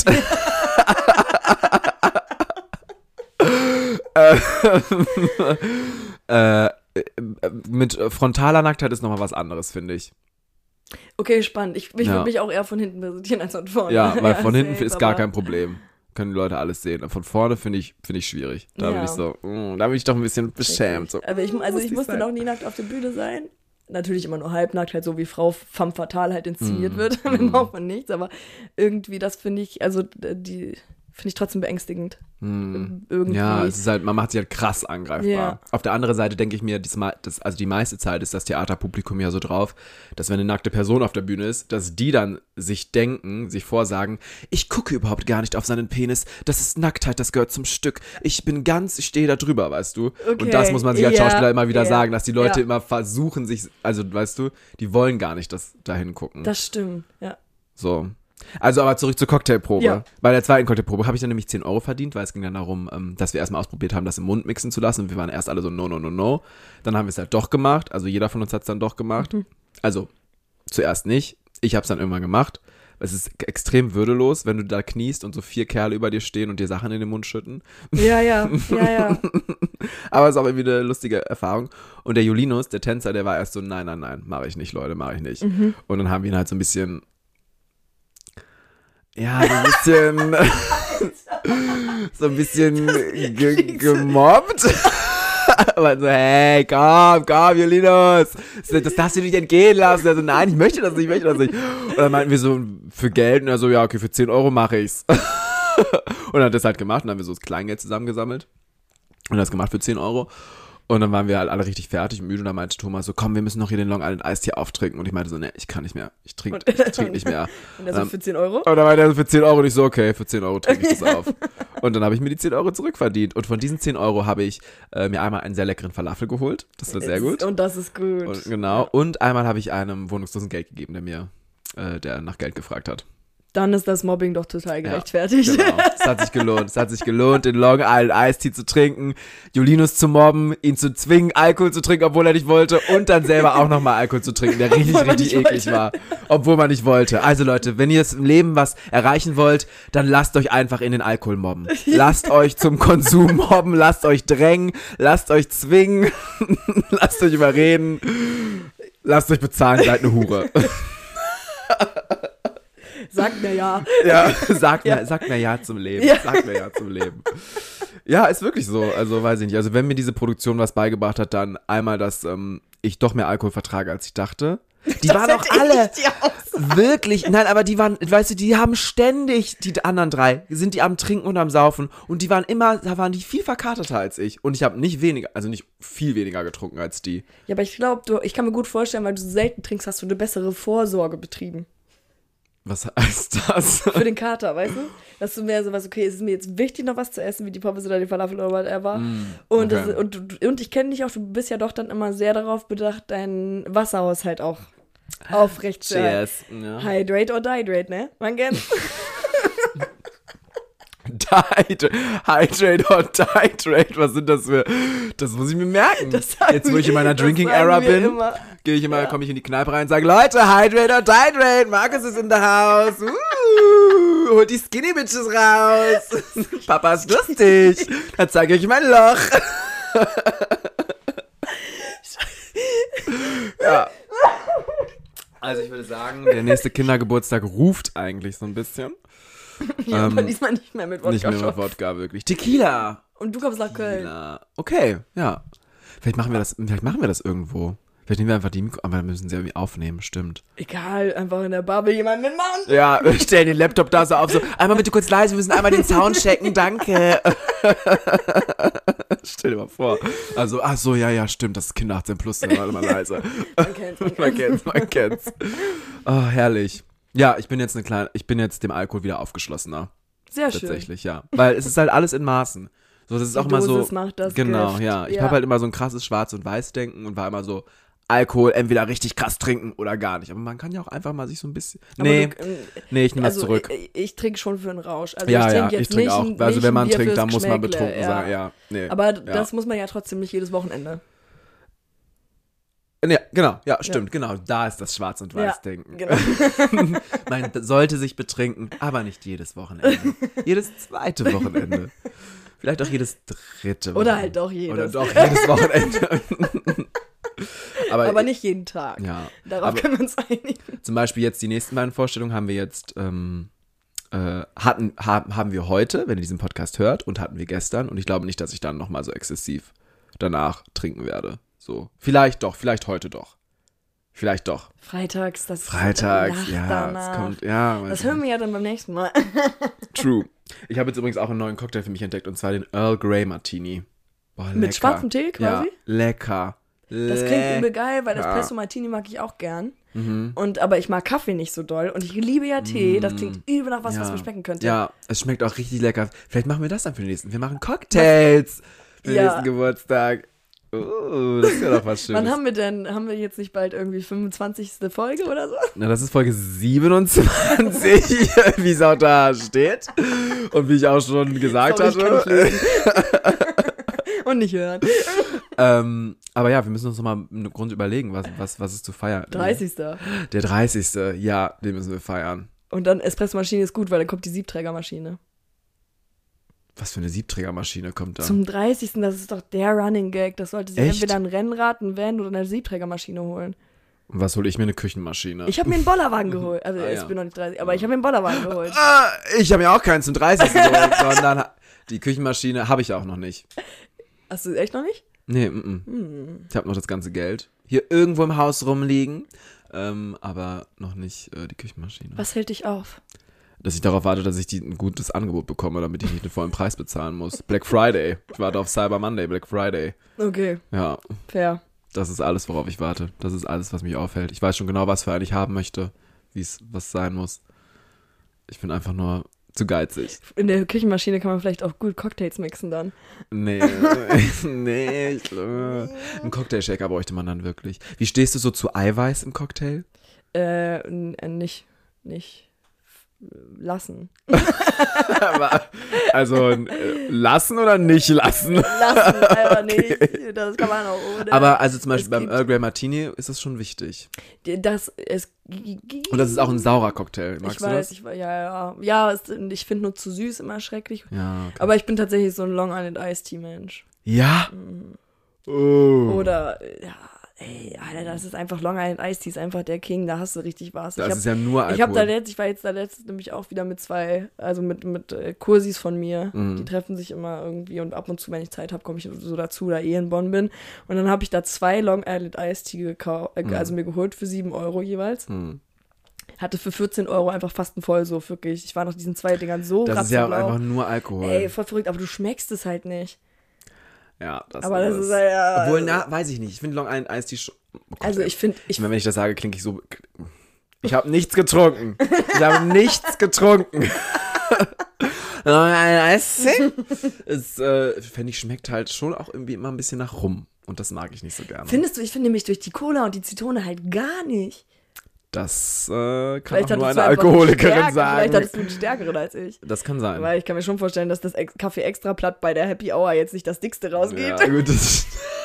äh, mit frontaler Nacktheit ist nochmal was anderes, finde ich. Okay, spannend. Ich, ich Ja. würde mich auch eher von hinten präsentieren als von vorne. Ja, weil von hinten safe, ist gar aber- kein Problem. Können die Leute alles sehen. Von vorne finde ich, finde ich schwierig. Da Ja. bin ich so, mm, da bin ich doch ein bisschen beschämt. So. Aber ich, also Muss ich nicht musste sein. noch nie nackt auf der Bühne sein. Natürlich immer nur halbnackt, halt so wie Frau femme fatale halt inszeniert Mm. wird. Dann Mm. braucht man nichts. Aber irgendwie, das finde ich, also die finde ich trotzdem beängstigend. Hm. Irgendwie. Ja, es ist halt, man macht sich halt krass angreifbar. Ja. Auf der anderen Seite denke ich mir, das, das, also die meiste Zeit ist das Theaterpublikum ja so drauf, dass wenn eine nackte Person auf der Bühne ist, dass die dann sich denken, sich vorsagen, ich gucke überhaupt gar nicht auf seinen Penis, das ist Nacktheit, das gehört zum Stück. Ich bin ganz, ich stehe da drüber, weißt du. Okay. Und das muss man sich als Ja. Schauspieler immer wieder Ja. sagen, dass die Leute Ja. immer versuchen, sich, also weißt du, die wollen gar nicht das dahin gucken. Das stimmt, ja. So. Also aber zurück zur Cocktailprobe. Ja. Bei der zweiten Cocktailprobe habe ich dann nämlich zehn Euro verdient, weil es ging dann darum, ähm, dass wir erstmal ausprobiert haben, das im Mund mixen zu lassen. Und wir waren erst alle so no, no, no, no. Dann haben wir es halt doch gemacht. Also jeder von uns hat es dann doch gemacht. Mhm. Also zuerst nicht. Ich habe es dann irgendwann gemacht. Es ist extrem würdelos, wenn du da kniest und so vier Kerle über dir stehen und dir Sachen in den Mund schütten. Ja, ja, ja, ja. Aber es ist auch irgendwie eine lustige Erfahrung. Und der Julinus, der Tänzer, der war erst so, nein, nein, nein, mache ich nicht, Leute, mache ich nicht. Mhm. Und dann haben wir ihn halt so ein bisschen... Ja, so ein bisschen, so ein bisschen ge gemobbt. Aber so, hey, komm, komm, Julinus, das darfst du nicht entgehen lassen. Er so, nein, ich möchte das nicht, ich möchte das nicht. Und dann meinten wir so, für Geld, und er so, ja, okay, für zehn Euro mache ich's. Und dann hat er das halt gemacht, und dann haben wir so das Kleingeld zusammengesammelt. Und das gemacht für zehn Euro. Und dann waren wir halt alle richtig fertig und müde und dann meinte Thomas so, komm, wir müssen noch hier den Long Island Iced Tea auftrinken. Und ich meinte so, ne, ich kann nicht mehr, ich trinke ich trink nicht mehr. Und das so für zehn Euro? Und dann meinte er so, für zehn Euro und ich so, okay, für zehn Euro trinke ich das auf. Und dann habe ich mir die zehn Euro zurückverdient. Und von diesen zehn Euro habe ich äh, mir einmal einen sehr leckeren Falafel geholt. Das war sehr gut. Und das ist gut. Und, genau. Und einmal habe ich einem Wohnungslosen Geld gegeben, der mir, äh, der nach Geld gefragt hat. Dann ist das Mobbing doch total gerechtfertigt. Ja, genau. Es hat sich gelohnt. Es hat sich gelohnt, den Long Island Iced Tea zu trinken, Julinus zu mobben, ihn zu zwingen, Alkohol zu trinken, obwohl er nicht wollte, und dann selber auch nochmal Alkohol zu trinken, der richtig, richtig eklig wollte. war, obwohl man nicht wollte. Also Leute, wenn ihr es im Leben was erreichen wollt, dann lasst euch einfach in den Alkohol mobben. Lasst euch zum Konsum mobben, lasst euch drängen, lasst euch zwingen, lasst euch überreden, lasst euch bezahlen, seid eine Hure. Sagt mir ja. Ja, sagt Ja. mir, sagt mir ja zum Leben. Ja. Sagt mir ja zum Leben. Ja, ist wirklich so. Also weiß ich nicht. Also wenn mir diese Produktion was beigebracht hat, dann einmal, dass ähm, ich doch mehr Alkohol vertrage, als ich dachte. Die Das waren auch hätte alle ich dir auch sagen. wirklich, nein, aber die waren, weißt du, die haben ständig, die anderen drei, sind die am Trinken und am Saufen und die waren immer, da waren die viel verkaterter als ich und ich habe nicht weniger, also nicht viel weniger getrunken als die. Ja, aber ich glaube, ich kann mir gut vorstellen, weil du so selten trinkst, hast du eine bessere Vorsorge betrieben. Was heißt das? Für den Kater, weißt du? Dass du mehr so was, okay, es ist mir jetzt wichtig, noch was zu essen, wie die Pommes oder die Falafel oder whatever. Mm, und, okay. das, und, und ich kenne dich auch, du bist ja doch dann immer sehr darauf bedacht, deinen Wasserhaushalt auch aufrecht zu halten. Cheers. Ja. Hydrate or dihydrate, ne? Man kennt's. Hydrate, hydrate or dihydrate, was sind das für, das muss ich mir merken. Das sagen Jetzt, wo ich in meiner wir- Drinking das sagen Era wir bin, immer. gehe ich immer, Ja. komme ich in die Kneipe rein und sage, Leute, hydrate or dihydrate, Markus ist in the house, uh, holt die Skinny Bitches raus, Papa ist lustig, dann zeige ich euch mein Loch. Ja. Also ich würde sagen, der nächste Kindergeburtstag ruft eigentlich so ein bisschen. Ja, Ähm, aber diesmal nicht mehr mit Wodka. Nicht mehr mit Shot. Wodka, wirklich. Tequila. Und du kommst nach Köln. Tequila. Okay, ja. Vielleicht machen wir das, vielleicht machen wir das irgendwo. Vielleicht nehmen wir einfach die Mikro, aber dann müssen sie irgendwie aufnehmen, stimmt. Egal, einfach in der Bar will jemand mitmachen. Ja, wir stellen den Laptop da so auf, so, einmal bitte kurz leise, wir müssen einmal den Sound checken, danke. Stell dir mal vor. Also, ach so, ja, ja, stimmt, das ist Kinder achtzehn plus, dann warte mal leise. Man kennt's, man Man kennt's. kennt's, man kennt's. Oh, herrlich. Ja, ich bin jetzt eine kleine, ich bin jetzt dem Alkohol wieder aufgeschlossener. Sehr schön. Tatsächlich, ja. Weil es ist halt alles in Maßen. So, das ist Die auch immer so. Dosis macht das Genau, Gift. ja. Ich Ja. habe halt immer so ein krasses Schwarz- und Weiß-Denken und war immer so, Alkohol entweder richtig krass trinken oder gar nicht. Aber man kann ja auch einfach mal sich so ein bisschen. Aber Nee, du, ähm, nee, ich nehme also das zurück. Ich, ich trinke schon für einen Rausch. Also Ja, ich ja, trinke ich jetzt trinke nicht auch. ein- Also nicht wenn ein man Bier trinkt, fürs dann muss man Geschmäckle, betrunken ja. sein. Ja, nee. Aber ja. das muss man ja trotzdem nicht jedes Wochenende. Ja, genau, ja, stimmt, genau. Da ist das Schwarz- und Ja, Weiß-Denken. genau. Man sollte sich betrinken, aber nicht jedes Wochenende. Jedes zweite Wochenende. Vielleicht auch jedes dritte Wochenende. Oder halt doch jedes. Oder doch jedes Wochenende. aber, Aber nicht jeden Tag. Ja, Darauf aber können wir uns einigen. zum Beispiel jetzt die nächsten beiden Vorstellungen haben wir jetzt, ähm, äh, hatten, haben, haben wir heute, wenn ihr diesen Podcast hört, und hatten wir gestern. Und ich glaube nicht, dass ich dann nochmal so exzessiv danach trinken werde. So, vielleicht doch, vielleicht heute doch. Vielleicht doch. Freitags, das Freitags, Nacht ja, danach. es kommt, ja. weiß Das ich hören wir ja dann beim nächsten Mal. True. Ich habe jetzt übrigens auch einen neuen Cocktail für mich entdeckt, und zwar den Earl Grey Martini. Boah, lecker. Mit schwarzem Tee quasi? Ja, lecker. Das klingt übel geil, weil Espresso Martini mag ich auch gern. Mhm. Und, aber ich mag Kaffee nicht so doll. Und ich liebe ja Tee. Das klingt übel nach was, ja. was mir schmecken könnte. Ja, es schmeckt auch richtig lecker. Vielleicht machen wir das dann für den nächsten. Wir machen Cocktails für den ja. nächsten Geburtstag. Oh, das ist ja doch was Schönes. Wann haben wir denn, haben wir jetzt nicht bald irgendwie fünfundzwanzigste Folge oder so? Na, das ist Folge siebenundzwanzig, wie es auch da steht. Und wie ich auch schon gesagt Sorry, hatte. Und nicht hören. ähm, aber ja, wir müssen uns nochmal einen Grund überlegen, was, was, was ist zu feiern. dreißigste Der dreißigste Ja, den müssen wir feiern. Und dann Espressomaschine ist gut, weil dann kommt die Siebträgermaschine. Was für eine Siebträgermaschine kommt da? Zum dreißigsten Das ist doch der Running Gag. Das sollte sich Echt? entweder ein Rennrad, ein Van oder eine Siebträgermaschine holen. Und was hole ich mir? Eine Küchenmaschine. Ich habe mir einen Bollerwagen geholt. Also Ah, ich ja. bin noch nicht dreißig, aber ich habe mir einen Bollerwagen geholt. Ah, ich habe mir auch keinen zum dreißigsten geholt, sondern die Küchenmaschine habe ich auch noch nicht. Hast du echt noch nicht? Nee, m -m. Hm. Ich habe noch das ganze Geld hier irgendwo im Haus rumliegen, ähm, aber noch nicht äh, die Küchenmaschine. Was hält dich auf? Dass ich darauf warte, dass ich die, ein gutes Angebot bekomme, damit ich nicht den vollen Preis bezahlen muss. Black Friday. Ich warte auf Cyber Monday, Black Friday. Okay, Ja, fair. das ist alles, worauf ich warte. Das ist alles, was mich aufhält. Ich weiß schon genau, was für einen ich haben möchte, wie es was sein muss. Ich bin einfach nur zu geizig. In der Küchenmaschine kann man vielleicht auch gut Cocktails mixen dann. Nee, nee. Ich, äh, ein Cocktailshaker bräuchte man dann wirklich. Wie stehst du so zu Eiweiß im Cocktail? Äh, n- äh nicht, nicht lassen. Also äh, lassen oder nicht lassen? Lassen, aber nicht. Das kann man auch ohne. Aber also zum Beispiel Es beim gibt- Earl Grey Martini ist das schon wichtig. Das, es, Und das ist auch ein saurer Cocktail. Magst ich du weiß, das? ich weiß, ja, ja. Ja, es, ich finde nur zu süß immer schrecklich. Ja, okay. Aber ich bin tatsächlich so ein Long Island Iced Tea Mensch. Ja? Oh. Oder, ja, ey, Alter, das ist einfach Long Island Iced Tea, ist einfach der King, da hast du richtig was. Das ich hab, ist ja nur Alkohol. Ich habe da letzt, ich war jetzt da letztens nämlich auch wieder mit zwei, also mit, mit äh, Kursis von mir, Mhm. die treffen sich immer irgendwie und ab und zu, wenn ich Zeit habe, komme ich so dazu, da eh in Bonn bin. Und dann habe ich da zwei Long Island Iced Tea gekauft, äh, Mhm. also mir geholt für sieben Euro jeweils. Hm. Hatte für vierzehn Euro einfach fast einen Vollsuff, wirklich. Ich war nach diesen zwei Dingern so Das ist ja ratzenblau. einfach nur Alkohol. Ey, voll verrückt, aber du schmeckst es halt nicht. Ja, das Aber das es. ist ja... Obwohl, na, weiß ich nicht. Ich finde Long Island Iced Tea schon... Oh Gott, Also ey. ich finde, ich, Ich meine, wenn ich das sage, klinge ich so... Ich habe nichts getrunken. Ich habe nichts getrunken. Long Island Iced Tea? Es, äh, finde ich, schmeckt halt schon auch irgendwie immer ein bisschen nach Rum. Und das mag ich nicht so gerne. findest du, ich finde nämlich durch die Cola und die Zitrone halt gar nicht. Das äh, kann Vielleicht auch nur hattest eine du einfach Alkoholikerin Stärke, sagen. Vielleicht hattest du einen stärkeren als ich. Das kann sein. Weil ich kann mir schon vorstellen, dass das Ex- Kaffee extra platt bei der Happy Hour jetzt nicht das dickste rausgeht. Ja, gut, das,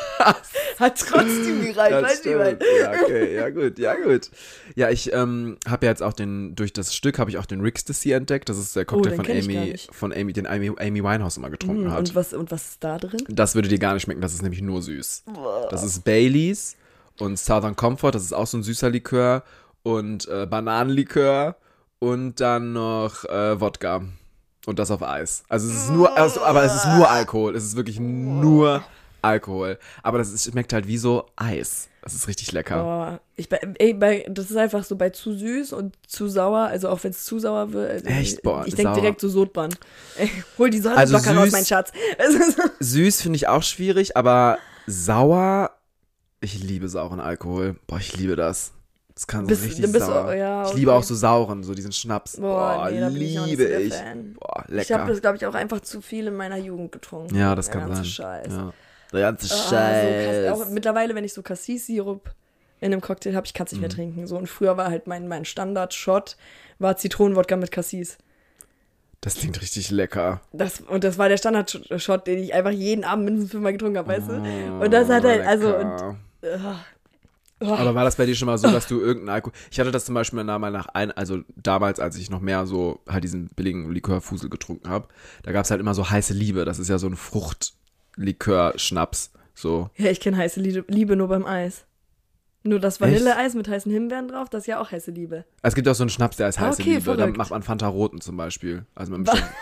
Hat trotzdem gereicht, das weißt du, wie mein. stimmt. Ja, okay, ja gut, ja gut. Ja, ich ähm, habe ja jetzt auch den, durch das Stück habe ich auch den Rick's-Sea entdeckt. Das ist der Cocktail den von kenn ich gar Amy, nicht. von Amy, den Amy, Amy Winehouse immer getrunken hat. Und was, und was ist da drin? Das würde dir gar nicht schmecken, das ist nämlich nur süß. Das ist Baileys und Southern Comfort, das ist auch so ein süßer Likör und äh, Bananenlikör und dann noch äh, Wodka und das auf Eis. Also es ist nur, also, aber es ist nur Alkohol, es ist wirklich nur Alkohol. Aber das ist, schmeckt halt wie so Eis. Das ist richtig lecker. Boah, ich, bei, ey, bei, das ist einfach so bei zu süß und zu sauer, also auch wenn es zu sauer wird. Also Echt? Boah, ich denke sauer. direkt so Sodbahn. Ey, hol die Also Säureblocker raus, süß- mein Schatz. Es ist so- Süß finde ich auch schwierig, aber sauer, ich liebe sauren Alkohol. Boah, ich liebe das. Das kann so Bist- richtig du bist sauer. auch- ja, Ich liebe okay. auch so sauren, so diesen Schnaps. Boah, Boah, nee, da bin ich auch nicht liebe so der ich. Fan. Boah, Ich lecker. habe das, glaube ich, auch einfach zu viel in meiner Jugend getrunken. Ja, das Der kann ganze sein. Scheiß. Ja. Der ganze Ah, Scheiß. So, Cas- auch mittlerweile, wenn ich so Cassis-Sirup in einem Cocktail habe, ich kann es nicht Mhm. mehr trinken. So, und früher war halt mein, mein Standard-Shot, war Zitronenwodka mit Cassis. Das klingt richtig lecker. Das, und das war der Standard-Shot, den ich einfach jeden Abend mindestens fünfmal getrunken habe, weißt du? Oh, Und das hat halt, also, lecker. und, uh, oh, Aber war das bei dir schon mal so, dass du irgendeinen Alkohol... Ich hatte das zum Beispiel mal nach ein... Also damals, als ich noch mehr so halt diesen billigen Likörfusel getrunken habe, da gab es halt immer so heiße Liebe. Das ist ja so ein Fruchtlikör-Schnaps. So. ja, ich kenne heiße Liebe, Liebe nur beim Eis. Nur das Vanilleeis mit heißen Himbeeren drauf, das ist ja auch heiße Liebe. Es gibt auch so einen Schnaps, der heißt Ah, heiße okay, Liebe. Da verrückt. macht man Fanta Roten zum Beispiel. Also mit einem bestimmten-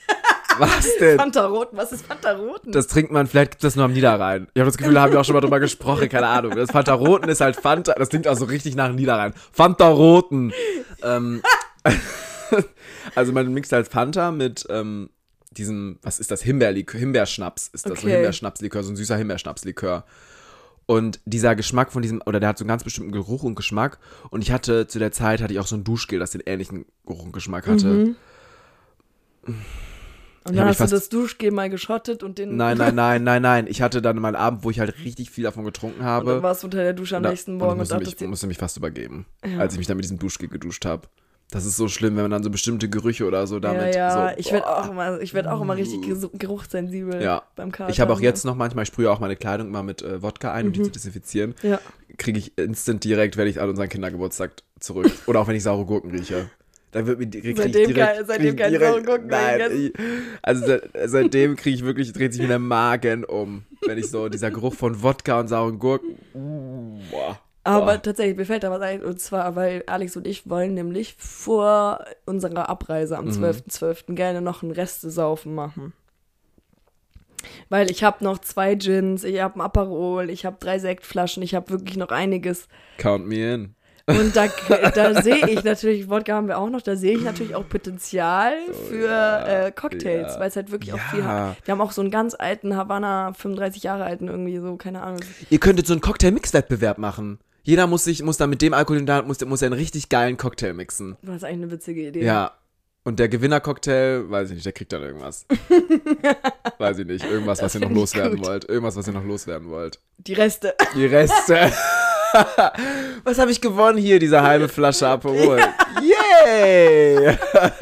Was denn? Fanta Roten, was ist Fanta Roten? Das trinkt man, vielleicht gibt es das nur am Niederrhein. Ich habe das Gefühl, da haben wir auch schon mal drüber gesprochen, keine Ahnung. Das Fanta Roten ist halt Fanta, das klingt auch so richtig nach dem Niederrhein. Fanta Roten. Ähm, Also man mixt halt Fanta mit ähm, diesem, was ist das, Himbeerlikör, Himbeerschnaps ist das, Okay. so Himbeerschnapslikör, so ein süßer Himbeerschnapslikör. Und dieser Geschmack von diesem, oder der hat so einen ganz bestimmten Geruch und Geschmack. Und ich hatte, zu der Zeit hatte ich auch so ein Duschgel, das den ähnlichen Geruch und Geschmack hatte. Mhm. Und Ich dann hab hast mich du das Duschgel mal geschottet und den... Nein, nein, nein, nein, nein. Ich hatte dann mal einen Abend, wo ich halt richtig viel davon getrunken Und habe. dann warst du unter der Dusche am Und da- nächsten und Morgen ich und, musste, dachtest mich, dir... musste mich fast übergeben, Ja. als ich mich dann mit diesem Duschgel geduscht habe. Das ist so schlimm, wenn man dann so bestimmte Gerüche oder so damit ja, ja, so, ich werde boah. auch immer, ich werd auch immer richtig ges- geruchssensibel Ja. beim Kater. Ich habe auch jetzt noch manchmal, ich sprühe auch meine Kleidung mal mit äh, Wodka ein, um die zu desinfizieren. Ja. Kriege ich instant direkt, wenn ich an unseren Kindergeburtstag zurück. Oder auch wenn ich saure Gurken rieche. Dann wird mir krieg ich Seitdem direkt, kein- seitdem krieg ich keine direkt, sauren Gurken mehr nein, gegessen. ich, also seit, seitdem kriege ich wirklich, dreht sich mir der Magen um, wenn ich so, dieser Geruch von Wodka und sauren Gurken, boah. Aber Boah. tatsächlich, mir fällt da was ein, und zwar, weil Alex und ich wollen nämlich vor unserer Abreise am Mhm. zwölften zwölften gerne noch ein Restesaufen machen. Weil ich habe noch zwei Gins, ich habe ein Aperol, ich habe drei Sektflaschen, ich habe wirklich noch einiges. Count me in. Und da, da sehe ich natürlich, Wodka haben wir auch noch, da sehe ich natürlich auch Potenzial für ja, äh, Cocktails, ja. weil es halt wirklich auch Ja. viel hat. Wir haben auch so einen ganz alten Havanna, fünfunddreißig Jahre alten irgendwie, so, keine Ahnung. Ihr könntet so einen Cocktail-Mix-Wettbewerb machen. Jeder muss sich, muss dann mit dem Alkohol, den er hat, muss, muss er einen richtig geilen Cocktail mixen. Das ist eigentlich eine witzige Idee. Ja. Und der Gewinner-Cocktail, weiß ich nicht, der kriegt dann irgendwas. Weiß ich nicht, irgendwas, Das was ihr noch find ich loswerden gut. wollt. Irgendwas, was ihr noch loswerden wollt. Die Reste. Die Reste. Was habe ich gewonnen hier, diese halbe Flasche Aperol? Yay!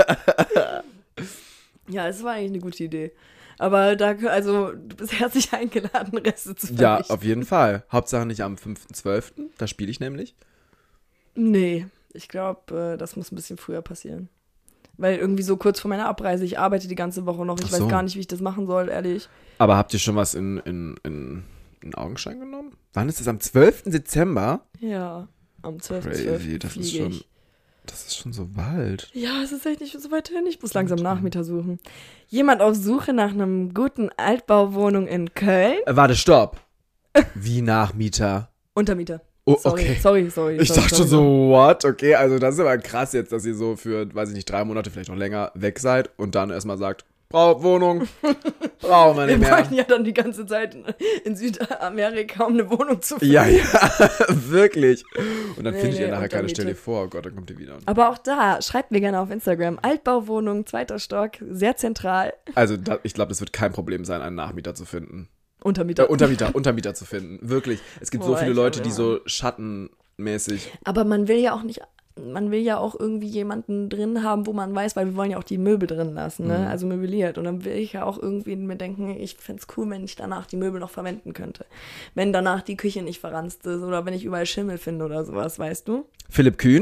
Ja, es war eigentlich eine gute Idee. Aber da, also, du bist herzlich eingeladen, Reste zu verrichten. Ja, auf jeden Fall. Hauptsache nicht am fünften zwölften Da spiele ich nämlich. Nee, ich glaube, das muss ein bisschen früher passieren. Weil irgendwie so kurz vor meiner Abreise, ich arbeite die ganze Woche noch, ich Ach so. weiß gar nicht, wie ich das machen soll, ehrlich. Aber habt ihr schon was in, in, in, in Augenschein genommen? Wann ist es? Am zwölften Dezember? Ja, am zwölften Crazy, zwölften das ist fliege schon, ich. das ist schon so bald. Ja, es ist echt nicht so weit hin. Ich muss langsam Nachmieter suchen. Jemand auf Suche nach einem guten Altbauwohnung in Köln? Äh, warte, stopp. Wie Nachmieter? Untermieter. Oh, Sorry, okay. sorry, sorry. Ich sorry, dachte sorry, schon so, what? Okay, also das ist aber krass jetzt, dass ihr so für, weiß ich nicht, drei Monate, vielleicht noch länger weg seid und dann erstmal sagt, braucht Wohnung, brauchen wir Wir nicht mehr. bräuchten ja dann die ganze Zeit in, in Südamerika, um eine Wohnung zu finden. Ja, ja, wirklich. Und dann Nee, findet nee, ihr nachher keine Untermiete. Stelle vor. Oh Gott, dann kommt ihr wieder. Aber auch da, schreibt mir gerne auf Instagram. Altbauwohnung, zweiter Stock, sehr zentral. Also da, ich glaube, es wird kein Problem sein, einen Nachmieter zu finden. Äh, Untermieter. Untermieter, Untermieter zu finden. Wirklich. Es gibt so Boah, viele ich Leute, hab die ja- so schattenmäßig. Aber man will ja auch nicht, man will ja auch irgendwie jemanden drin haben, wo man weiß, weil wir wollen ja auch die Möbel drin lassen, ne? Mhm. Also möbliert. Und dann will ich ja auch irgendwie mir denken, ich fände es cool, wenn ich danach die Möbel noch verwenden könnte. Wenn danach die Küche nicht verranzt ist oder wenn ich überall Schimmel finde oder sowas, weißt du? Philipp Kühn?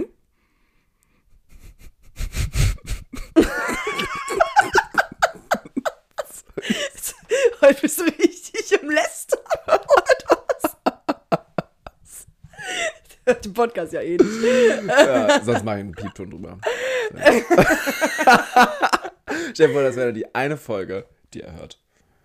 Heute bist du richtig im Lästern. Den Podcast ja eh nicht. Ja, sonst mache ich einen Piepton drüber. Stell dir vor, das wäre die eine Folge, die er hört.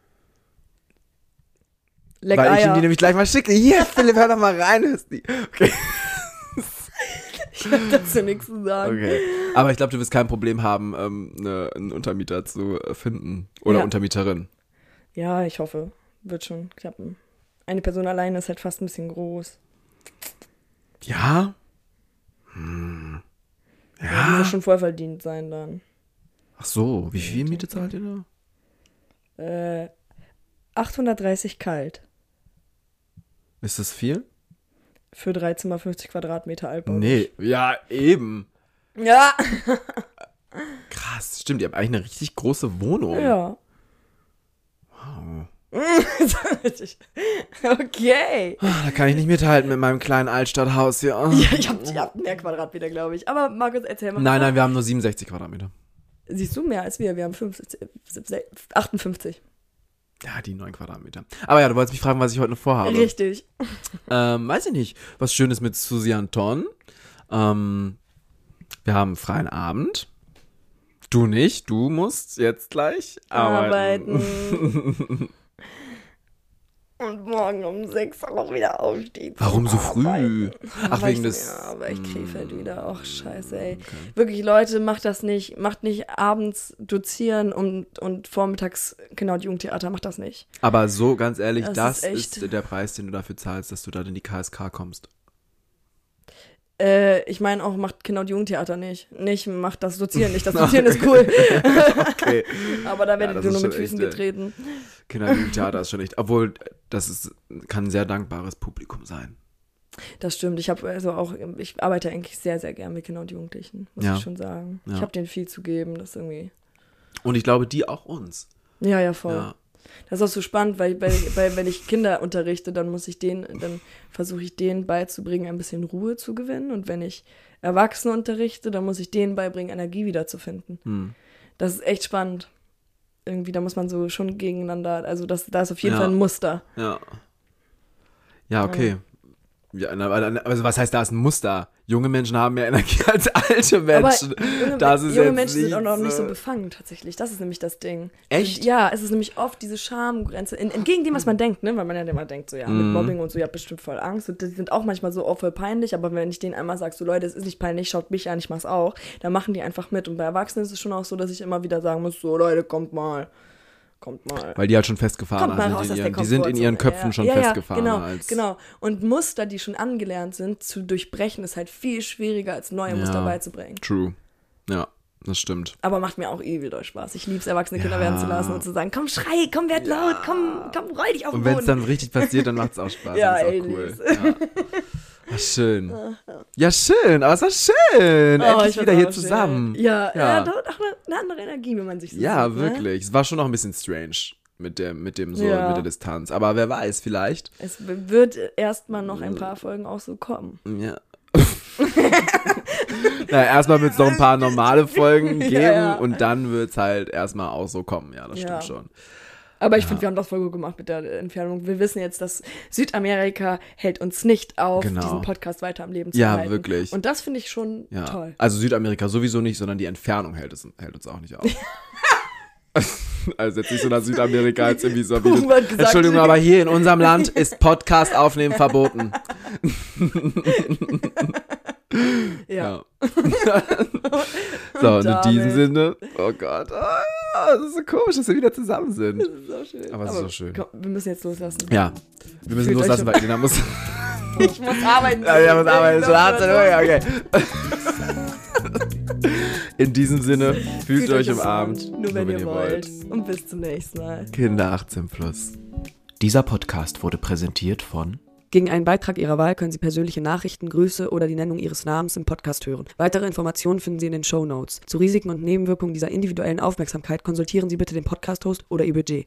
Leck Weil ich ihm Eier. die nämlich gleich mal schicke. Hier, Philipp, hör doch mal rein. Hörst die. Okay. Ich hab dazu nichts zu sagen. Okay. Aber ich glaube, du wirst kein Problem haben, ähm, ne, einen Untermieter zu äh, finden. Oder Ja. Untermieterin. Ja, ich hoffe. Wird schon klappen. Eine Person alleine ist halt fast ein bisschen groß. Ja? Hm. Ja. Ja. Die muss schon voll verdient sein dann. Ach so, wie viel Miete zahlt ihr da? Äh, achthundertdreißig kalt. Ist das viel? Für drei Zimmer, fünfzig Quadratmeter Altbau. Nee. Ja, eben. Ja. Krass, stimmt, ihr habt eigentlich eine richtig große Wohnung. Ja. Wow. Okay. Ah, da kann ich nicht mithalten mit meinem kleinen Altstadthaus hier. Ah. Ja, ich hab, ihr habt mehr Quadratmeter, glaube ich. Aber Markus, erzähl mal. Nein, nein, wir haben nur siebenundsechzig Quadratmeter. Siehst du mehr als wir? Wir haben fünfzig, achtundfünfzig. Ja, die neun Quadratmeter. Aber ja, du wolltest mich fragen, was ich heute noch vorhabe. Richtig. Ähm, weiß ich nicht. Was Schönes mit Susi Anton. Ähm, wir haben einen freien Abend. Du nicht. Du musst jetzt gleich arbeiten. Arbeiten. und morgen um sechs auch wieder aufstehen. Warum so früh? Ach, wegen des... Ja, aber ich Krefeld wieder. Ach, scheiße, ey. Okay. Wirklich, Leute, macht das nicht. Macht nicht abends dozieren und, und vormittags Kinder- und Jugendtheater. Macht das nicht. Aber so, ganz ehrlich, Das das, ist ist, echt- der Preis, den du dafür zahlst, dass du da in die K S K kommst. Äh, ich meine auch, macht Kinder- und Jugendtheater nicht. Nicht, macht das Dozieren nicht. Das Dozieren ist cool. Okay. Aber da Ja, werdet das ihr ist nur mit schon Füßen echt, ey. getreten. Kinder- und Jugendtheater ist schon echt... Obwohl, das ist, kann ein sehr dankbares Publikum sein. Das stimmt. Ich habe also auch, ich arbeite eigentlich sehr, sehr gern mit Kindern und Jugendlichen, muss Ja. ich schon sagen. Ja. Ich habe denen viel zu geben, das irgendwie. Und ich glaube, die auch uns. Ja, ja, voll. Ja. Das ist auch so spannend, weil, weil, weil wenn ich Kinder unterrichte, dann muss ich denen, dann versuche ich denen beizubringen, ein bisschen Ruhe zu gewinnen. Und wenn ich Erwachsene unterrichte, dann muss ich denen beibringen, Energie wiederzufinden. Hm. Das ist echt spannend. Irgendwie, da muss man so schon gegeneinander, also das, da ist auf jeden Ja. Fall ein Muster. Ja. Ja, okay. Ja, also was heißt, da ist ein Muster? Junge Menschen haben mehr Energie als alte Menschen. Aber junge, das ist junge jetzt Menschen sind nicht auch noch nicht so so- befangen, tatsächlich. Das ist nämlich das Ding. Echt? Ja, es ist nämlich oft diese Schamgrenze. In, entgegen dem, was man denkt, ne? Weil man ja immer denkt, so ja, mit Mhm. Mobbing und so, ihr habt bestimmt voll Angst. Und die sind auch manchmal so auch voll peinlich, aber wenn ich denen einmal sage, so Leute, es ist nicht peinlich, schaut mich an, ich mach's auch, dann machen die einfach mit. Und bei Erwachsenen ist es schon auch so, dass ich immer wieder sagen muss, so Leute, kommt mal. Kommt mal. Weil die halt schon festgefahren Kommt mal sind. raus in aus ihren, der die sind in ihren Komfortzone. Köpfen Ja. schon ja, ja, festgefahren. Genau, als, genau. Und Muster, die schon angelernt sind, zu durchbrechen, ist halt viel schwieriger, als neue Ja. Muster beizubringen. True. Ja, das stimmt. Aber macht mir auch übel doll Spaß. Ich liebe es, erwachsene Kinder Ja. werden zu lassen und zu sagen, komm, schrei, komm, werd laut, komm, komm, roll dich auf den Und wenn es Boden. dann richtig passiert, dann macht es auch Spaß. Ja, das ist ey, auch cool. lieb's. Ja. Ach, schön. Ja, schön. Aber es war schön. Oh, Endlich ich wieder find's hier auch schön. zusammen. Ja, ja. Ja. ja doch, doch eine, eine andere Energie, wenn man sich so Ja, sieht, ne? wirklich. Es war schon noch ein bisschen strange mit, der, mit dem so, Ja. mit der Distanz. Aber wer weiß, vielleicht. Es wird erstmal noch ein paar Folgen auch so kommen. Ja. Na, erstmal wird es noch ein paar normale Folgen Ja, geben ja. und dann wird es halt erstmal auch so kommen. Ja, das Ja. stimmt schon. Aber ich finde, wir haben das voll gut gemacht mit der Entfernung. Wir wissen jetzt, dass Südamerika hält uns nicht auf, Genau. diesen Podcast weiter am Leben zu Ja, halten. wirklich. Und das finde ich schon Ja. toll. Also Südamerika sowieso nicht, sondern die Entfernung hält, es, hält uns auch nicht auf. Also jetzt nicht so nach Südamerika als irgendwie so. Puh, Wie wird gesagt. Entschuldigung, aber hier in unserem Land ist Podcast aufnehmen verboten. Ja. So, und in damit- diesem Sinne, oh Gott, ah, das ist so komisch, dass wir wieder zusammen sind. Das ist auch schön. Aber es ist so schön. Komm, wir müssen jetzt loslassen. Ja, wir müssen Fühlt euch loslassen, so- weil Elena muss... Ich muss arbeiten. Ja, ja, muss arbeiten. Schon achtzehn Uhr, ja, okay. In diesem Sinne, fühlt, euch umarmt, Nur wenn, ihr wollt. Und bis zum nächsten Mal. Kinder achtzehn plus. Dieser Podcast wurde präsentiert von... Gegen einen Beitrag Ihrer Wahl können Sie persönliche Nachrichten, Grüße oder die Nennung Ihres Namens im Podcast hören. Weitere Informationen finden Sie in den Shownotes. Zu Risiken und Nebenwirkungen dieser individuellen Aufmerksamkeit konsultieren Sie bitte den Podcast-Host oder Ihr Budget.